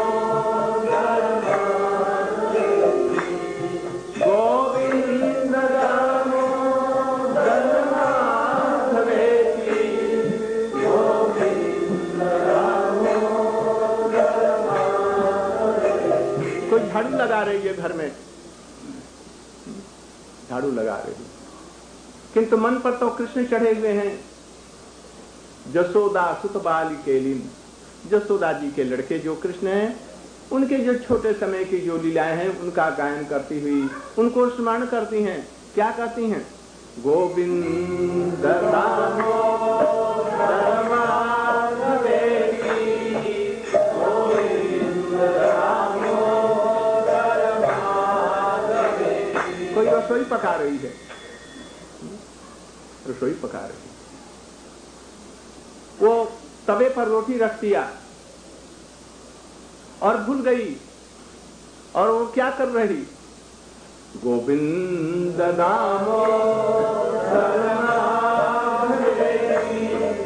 धर्माधवेति, गोविंद दामो धर्माधवेति, गोविंद दामो धर्माधवेति। कोई झाड़ू लगा रही है घर में, झाड़ू लगा रही, किंतु मन पर तो कृष्ण चढ़े हुए हैं। जसोदा सुत बाली केलिन यशोदा जी के लड़के जो कृष्ण हैं, उनके जो छोटे समय की जो लीलाएं हैं उनका गायन करती हुई उनको स्मरण करती हैं। क्या कहती हैं? गोविंद दामोदर माधवेति, गोविंद दामोदर माधवेति। कोई रसोई पका रही है, रसोई पका रही, वो तवे पर रोटी रख दिया और भूल गई, और वो क्या कर रही? गोविंद दामोदर माधवेति,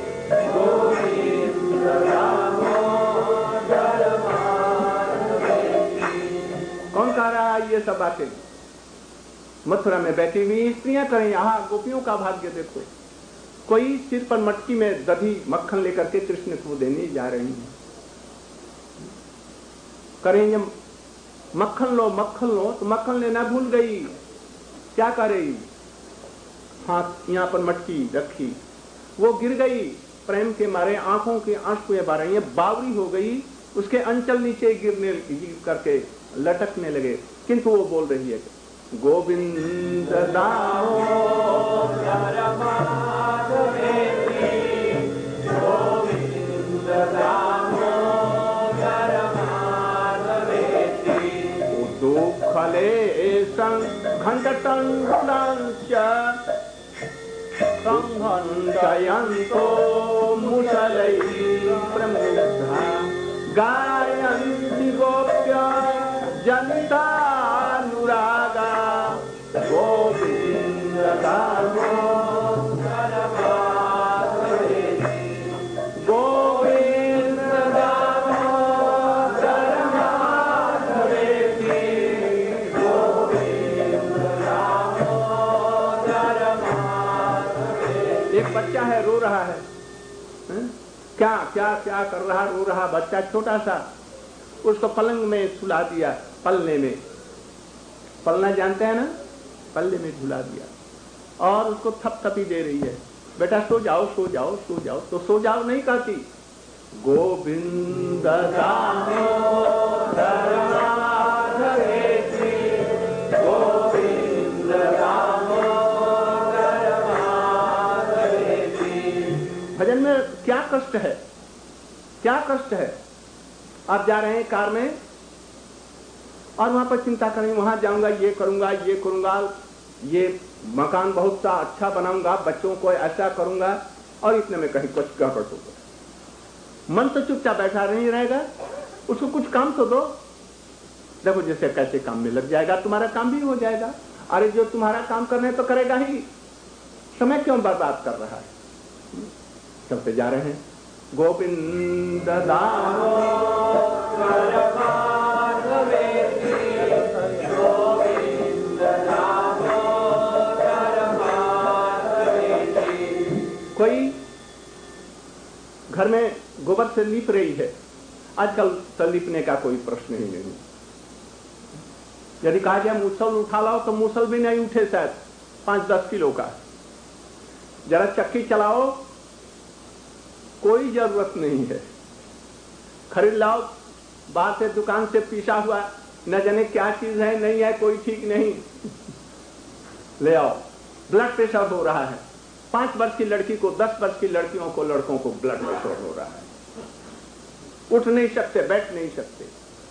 गोविंद दामोदर माधवेति। कौन कह रहा है ये सब बातें? मथुरा में बैठी हुई स्त्रियां करें। यहाँ गोपियों का भाग्य देखो, कोई सिर पर मटकी में दही मक्खन लेकर के कृष्ण को देने जा रही हैं। करेंगे मक्खन लो तो मक्खन लेना भूल गई। क्या करेगी? हाथ यहाँ पर मटकी रखी, वो गिर गई, प्रेम के मारे आंखों के आंसू बह रही है, बावरी हो गई, उसके अंचल नीचे गिर करके लटकने लगे। किंतु वो बोल रही है गोविंद दामोदर माधवेति, गोविंद दामोदर माधवेति। दुःखलेशं घण्टटङ्कुरञ्च संघण्टयन्तो मुसलैः प्रमुग्धा, गायन्ति गोप्य जनितानुरागा, गोविंद दामोदर माधवेति, गोविंद दामोदर माधवेति, गोविंद दामोदर माधवेति। एक बच्चा है, रो रहा है। क्या क्या क्या कर रहा? रो रहा बच्चा, छोटा सा। उसको पलंग में सुला दिया, पलने में, पलना जानते हैं ना, पल्ले में झुला दिया और उसको थपथपी दे रही है, बेटा सो जाओ सो जाओ सो जाओ। तो सो जाओ नहीं कहती, गोविंद दामोदर माधवेति, गोविंद दामोदर माधवेति। भजन में क्या कष्ट है, क्या कष्ट है? आप जा रहे हैं कार में और वहां पर चिंता करेंगे, वहां जाऊंगा, ये करूंगा, ये करूंगा, ये मकान बहुत सा अच्छा बनाऊंगा, बच्चों को ऐसा करूंगा, और इतने में कहीं कुछ गड़बड़ होगा। मन तो चुपचाप बैठा नहीं रहेगा, उसको कुछ काम तो दो। देखो जैसे कैसे काम में लग जाएगा, तुम्हारा काम भी हो जाएगा। अरे जो तुम्हारा काम करने तो करेगा ही, समय क्यों बर्बाद कर रहा है? चलते जा रहे हैं। गोविंद दामोदर माधवेति, गोविंद दामोदर माधवेति। कोई घर में गोबर से लीप रही है। आजकल तो लीपने का कोई प्रश्न ही नहीं। यदि कहा जाए मूसल उठा लाओ तो मूसल भी नहीं उठे, शायद 5-10 किलो का। जरा चक्की चलाओ, कोई जरूरत नहीं है। खरीद लाओ बाहर से, दुकान से पीसा हुआ, न जाने क्या चीज है, नहीं है, कोई ठीक नहीं, ले आओ। ब्लड प्रेशर हो रहा है, 5 वर्ष की लड़की को, 10 वर्ष की लड़कियों को, लड़कों को ब्लड प्रेशर हो रहा है। उठ नहीं सकते, बैठ नहीं सकते।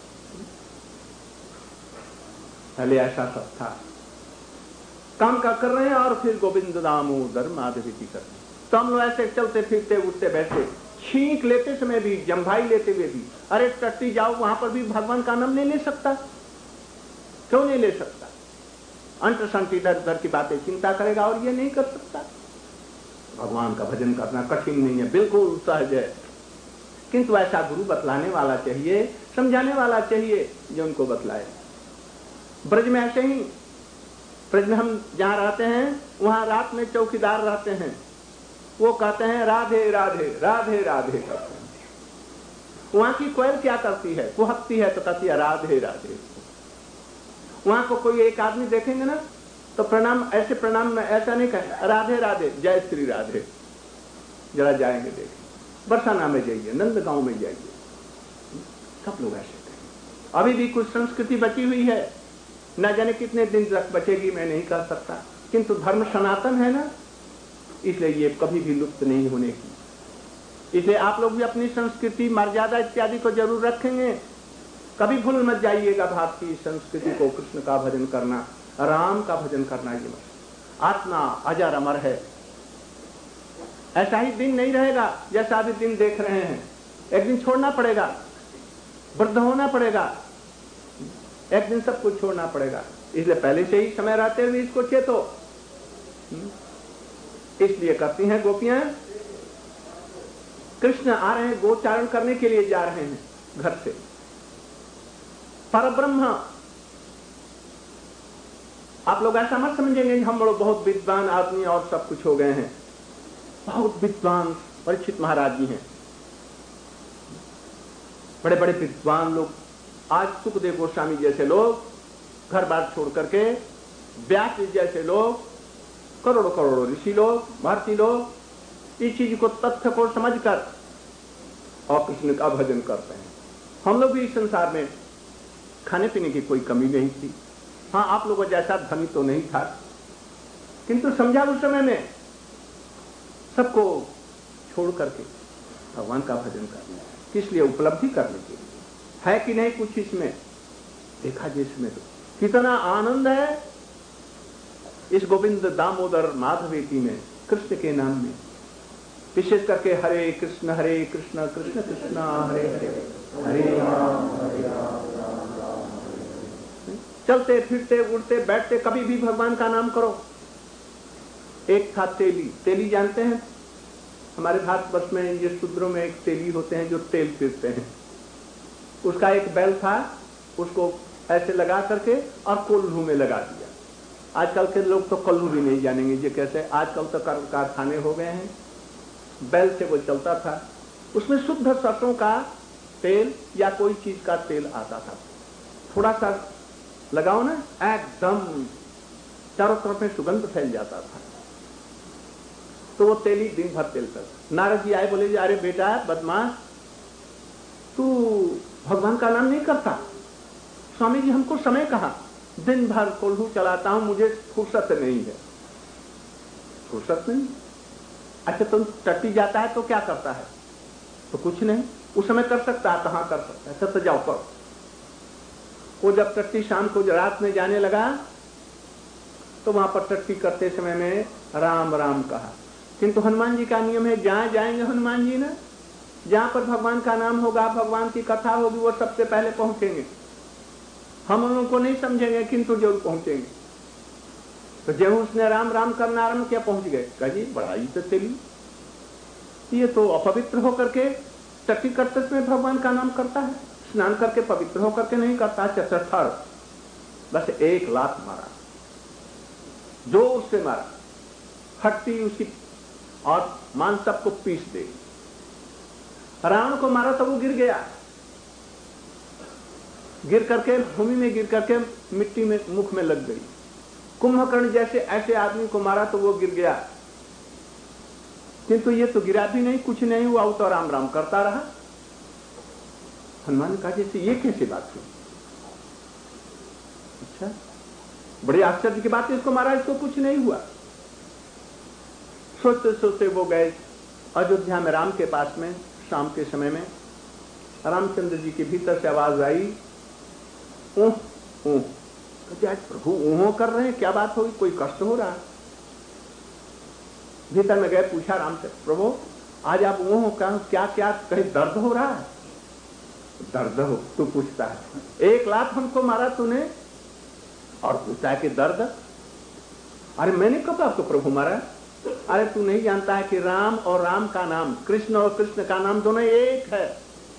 पहले ऐसा सब था। काम का कर रहे हैं और फिर गोविंद दामोदर माधवेति कर रहे हैं। तो हम लोग ऐसे चलते फिरते उठते बैठते, छींक लेते समय भी, जम्भाई लेते हुए भी, अरे टट्टी जाओ, वहां पर भी भगवान का नाम नहीं ले सकता? क्यों नहीं ले सकता? अंट संट इधर उधर की बातें चिंता करेगा और ये नहीं कर सकता। भगवान का भजन करना कठिन नहीं है, बिल्कुल सहज है। किंतु ऐसा गुरु बतलाने वाला चाहिए, समझाने वाला चाहिए, जो उनको बतलाए। ब्रज में ऐसे ही, ब्रज में हम जहां रहते हैं वहां रात में चौकीदार रहते हैं, वो कहते हैं राधे राधे राधे राधे करते हैं। वहां की कोयल क्या करती है? वो हंसती है तो कहती है राधे राधे। वहां को कोई एक आदमी देखेंगे ना तो प्रणाम, ऐसे प्रणाम में ऐसा नहीं कहे राधे राधे, जय श्री राधे। जरा जाएंगे देखें, बरसाना में जाइए, नंदगांव में जाइए, सब लोग ऐसे थे। अभी भी कुछ संस्कृति बची हुई है, न जाने कितने दिन तक बचेगी मैं नहीं कह सकता, किंतु धर्म सनातन है ना, इसलिए ये कभी भी लुप्त नहीं होने की। इसलिए आप लोग भी अपनी संस्कृति, मर्यादा इत्यादि को जरूर रखेंगे। कभी भूल मत जाइएगा भारतीय संस्कृति को, कृष्ण का भजन करना, राम का भजन करना। ये मत, आत्मा अजर अमर है। ऐसा ही दिन नहीं रहेगा जैसा अभी दिन देख रहे हैं। एक दिन छोड़ना पड़ेगा, वृद्ध होना पड़ेगा, एक दिन सब कुछ छोड़ना पड़ेगा। इसलिए पहले से ही समय रहते हुए इसको चेतो। इसलिए करती हैं गोपियां, कृष्ण आ रहे हैं, गोचारण करने के लिए जा रहे हैं घर से। परब्रह्म, आप लोग ऐसा मत समझेंगे हम लोग बहुत विद्वान आदमी और सब कुछ हो गए हैं। बहुत विद्वान परीक्षित महाराज जी हैं, बड़े बड़े विद्वान लोग। आज सुखदेव गोस्वामी जैसे लोग घर बार छोड़ करके, व्यास जी जैसे लोग, करोड़ों करोड़ों ऋषि लोग, भारतीय लोग इस चीज को, तथ्य को समझकर और कृष्ण का भजन करते हैं। हम लोग भी इस संसार में खाने पीने की कोई कमी नहीं थी। हाँ, आप लोगों जैसा धनी तो नहीं था, किंतु समझा उस समय में सबको छोड़ करके भगवान का भजन करना है। किस लिए? उपलब्धि करने के लिए। है कि नहीं कुछ इसमें? देखा जिसमें तो कितना आनंद है इस गोविंद दामोदर माधवेती में, कृष्ण के नाम में। विशेष करके हरे कृष्ण कृष्ण कृष्ण हरे हरे, हरे राम हरे राम। चलते फिरते उड़ते बैठते कभी भी भगवान का नाम करो। एक था तेली। तेली जानते हैं? हमारे भारतवर्ष में ये शूद्रों में एक तेली होते हैं जो तेल फिरते हैं। उसका एक बैल था, उसको ऐसे लगा करके और कोल्हू में लगा दिया। आजकल के लोग तो कोल्हू भी नहीं जानेंगे ये कैसे। आजकल तो कारखाने हो गए हैं। बैल से वो चलता था, उसमें शुद्ध सरसों का तेल या कोई चीज का तेल आता था। थोड़ा सा लगाओ ना, एकदम चारों तरफ में सुगंध फैल जाता था। तो वो तेली दिन भर तेल कर। नारद जी आए, बोले अरे बेटा बदमाश, तू भगवान का नाम नहीं करता? स्वामी जी हमको समय कहा, दिन भर कोल्हू चलाता हूं, मुझे फुर्सत नहीं है। फुर्सत नहीं? अच्छा तुम टट्टी जाता है तो क्या करता है? तो कुछ नहीं, उस समय कर सकता है, कहां कर सकता है? अच्छा तो जाओ करो। वो जब टट्टी शाम को रात में जाने लगा तो वहां पर टट्टी करते समय में राम राम कहा। किंतु हनुमान जी का नियम है, जहां जाएंगे हनुमान जी ना, जहां पर भगवान का नाम होगा, भगवान की कथा होगी, वो सबसे पहले पहुंचेंगे। हम उनको नहीं समझेंगे किंतु जरूर पहुंचेंगे। तो जब उसने राम राम करना आरंभ किया, पहुंच गए। कहा जी बड़ा ही तो तेली, ये तो अपवित्र होकर के टट्टी करते समय भगवान का नाम करता है, स्नान करके पवित्र होकर के नहीं करता। चतुर्थर बस एक लात मारा, जो उससे मारा हट्टी उसकी और मान सबको पीस दे। रावण को मारा तो वो गिर गया, गिर करके भूमि में गिर करके मिट्टी में मुख में लग गई। कुंभकर्ण जैसे ऐसे आदमी को मारा तो वो गिर गया, किंतु ये तो गिरा भी नहीं, कुछ नहीं हुआ, वो तो राम राम करता रहा। हनुमान ने कहा जैसे ये कैसे बात हुई? अच्छा बड़ी आश्चर्य की बात है, इसको मारा, इसको कुछ नहीं हुआ। सोचते सोचते वो गए अयोध्या में राम के पास में। शाम के समय में रामचंद्र जी के भीतर से आवाज आई, ऊह ऊह। आज प्रभु ऊह कर रहे हैं, क्या बात होगी, कोई कष्ट हो रहा? भीतर में गए, पूछा राम से, प्रभु आज आप ऊह का क्या क्या, कहीं दर्द हो रहा है? दर्द हो? तू पूछता है, एक लात हमको मारा तूने और पूछता है कि दर्द? अरे मैंने कब आपको प्रभु मारा? अरे तू नहीं जानता है कि राम और राम का नाम, कृष्ण और कृष्ण का नाम दोनों एक है,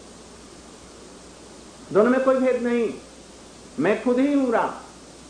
दोनों में कोई भेद नहीं। मैं खुद ही हूं राम।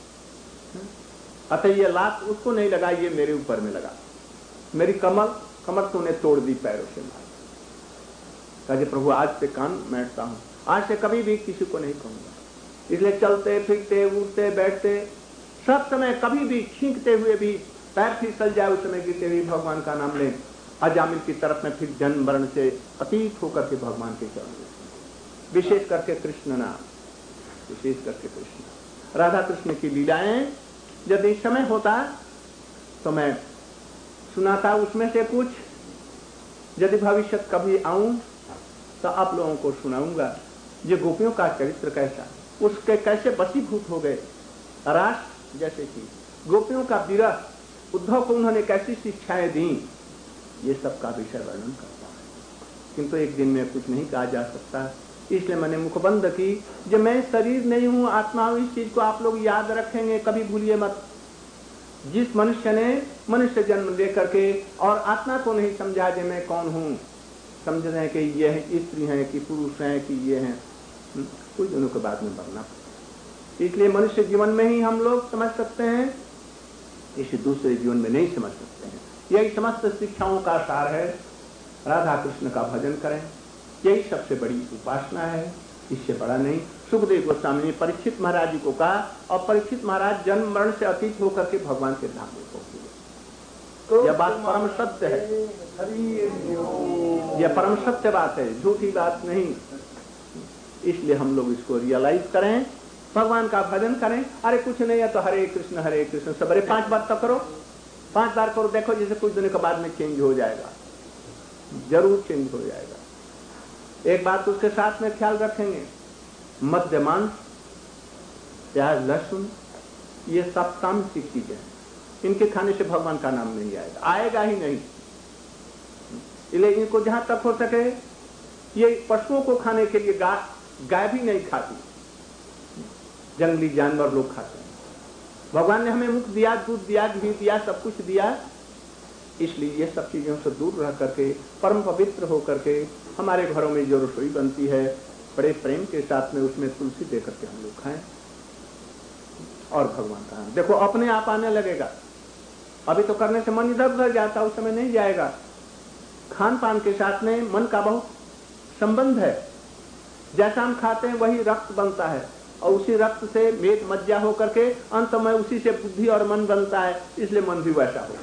अतः ये लात उसको नहीं लगा, ये मेरे ऊपर में लगा। मेरी कमर तूने तोड़ दी पैरों से मार। कहा प्रभु आज से कान मैटता हूं, आज से कभी भी किसी को नहीं कहूंगा। इसलिए चलते फिरते उठते बैठते सब समय कभी भी छींकते हुए भी पैर फिसल जाए, उस समय गिरते हुए भगवान का नाम लें। अजामिल की तरफ में फिर जन्म मरण से अतीत होकर के भगवान के चरण में। विशेष करके कृष्ण नाम, विशेष करके कृष्ण, राधा कृष्ण की लीलाएं यदि समय होता तो मैं सुनाता उसमें से कुछ, यदि भविष्य कभी आऊं तो आप लोगों को सुनाऊंगा ये गोपियों का चरित्र कैसा, उसके कैसे वशीभूत हो गए रास, जैसे कि गोपियों का विरह, उद्धव को उन्होंने कैसी शिक्षाएं दी, ये सब का विषय वर्णन करता है। किंतु एक दिन में कुछ नहीं कहा जा सकता, इसलिए मैंने मुखबंद की, जब मैं शरीर नहीं हूं आत्मा हूं, इस चीज को आप लोग याद रखेंगे, कभी भूलिए मत। जिस मनुष्य ने मनुष्य जन्म लेकर के और आत्मा को नहीं समझा कि मैं कौन हूं, समझ रहे हैं कि ये है स्त्री है कि पुरुष है कि ये है, कुछ दिनों के बाद में मरना। इसलिए मनुष्य जीवन में ही हम लोग समझ सकते हैं, इसे दूसरे जीवन में नहीं समझ सकते हैं। यही समस्त शिक्षाओं का सार है, राधा कृष्ण का भजन करें, यही सबसे बड़ी उपासना है, इससे बड़ा नहीं। सुखदेव गोस्वामी ने परीक्षित महाराज जी को कहा, और परीक्षित महाराज जन्म मरण से अतीत होकर के भगवान के धाम में पहुंचे। यह बात परम सत्य है, यह परम सत्य बात है, झूठी बात नहीं। इसलिए हम लोग इसको रियलाइज करें, भगवान का भजन करें। अरे कुछ नहीं है तो हरे कृष्ण सबरे 5 बार तो करो, 5 बार करो, देखो जैसे कुछ दिनों के बाद में चेंज हो जाएगा, जरूर चेंज हो जाएगा। एक बात उसके साथ में ख्याल रखेंगे, मद्य मांस प्याज लहसुन ये सब तामसिक चीजें हैं, इनके खाने से भगवान का नाम नहीं आएगा, आएगा ही नहीं। इसलिए इनको जहां तक हो सके, ये पशुओं को खाने के लिए गाय भी नहीं खाती, जंगली जानवर लोग खाते हैं। भगवान ने हमें मुख दिया, दूध दिया, घी दिया, सब कुछ दिया, इसलिए ये सब चीजों से दूर रह करके परम पवित्र होकर के हमारे घरों में जो रसोई बनती है बड़े प्रेम के साथ में उसमें तुलसी दे करके हम लोग खाएं और भगवान का नाम। देखो अपने आप आने लगेगा, अभी तो करने से मन इधर उधर जाता, उस समय नहीं जाएगा। खान पान के साथ में मन का बहुत संबंध है, जैसा हम खाते हैं वही रक्त बनता है, और उसी रक्त से मेद मज्जा होकर के अंत में उसी से बुद्धि और मन बनता है, इसलिए मन भी वैसा होगा।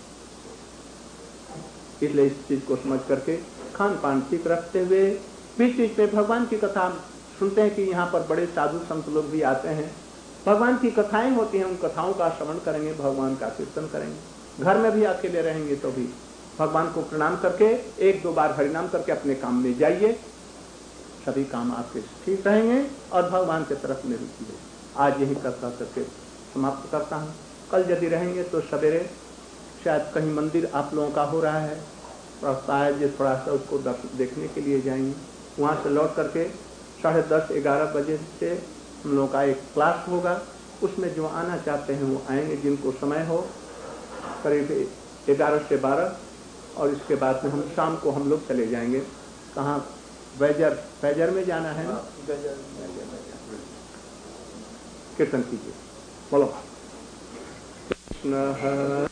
इसलिए इस चीज को समझ करके खान पान ठीक रखते हुए बीच बीच में भगवान की कथा सुनते हैं कि यहाँ पर बड़े साधु संत लोग भी आते हैं, भगवान की कथाएं होती हैं, उन कथाओं का श्रवण करेंगे, भगवान का कीर्तन करेंगे। घर में भी अकेले रहेंगे तो भी भगवान को प्रणाम करके 1-2 बार हरिनाम करके अपने काम में जाइए, सभी काम आपके ठीक रहेंगे और भगवान की तरफ में रुचि है। आज यही कथा करके समाप्त करता हूँ। कल यदि रहेंगे तो सवेरे शायद कहीं मंदिर आप लोगों का हो रहा है, रास्ता है जो थोड़ा सा उसको देखने के लिए जाएंगे। वहाँ से लौट करके 10:30-11 बजे से हम लोगों का एक क्लास होगा, उसमें जो आना चाहते हैं वो आएंगे, जिनको समय हो, करीब 11 से 12, और इसके बाद में हम शाम को हम लोग चले जाएंगे। कहाँ? बैजर में जाना है ना, कीर्तन कीजिए, बोलो।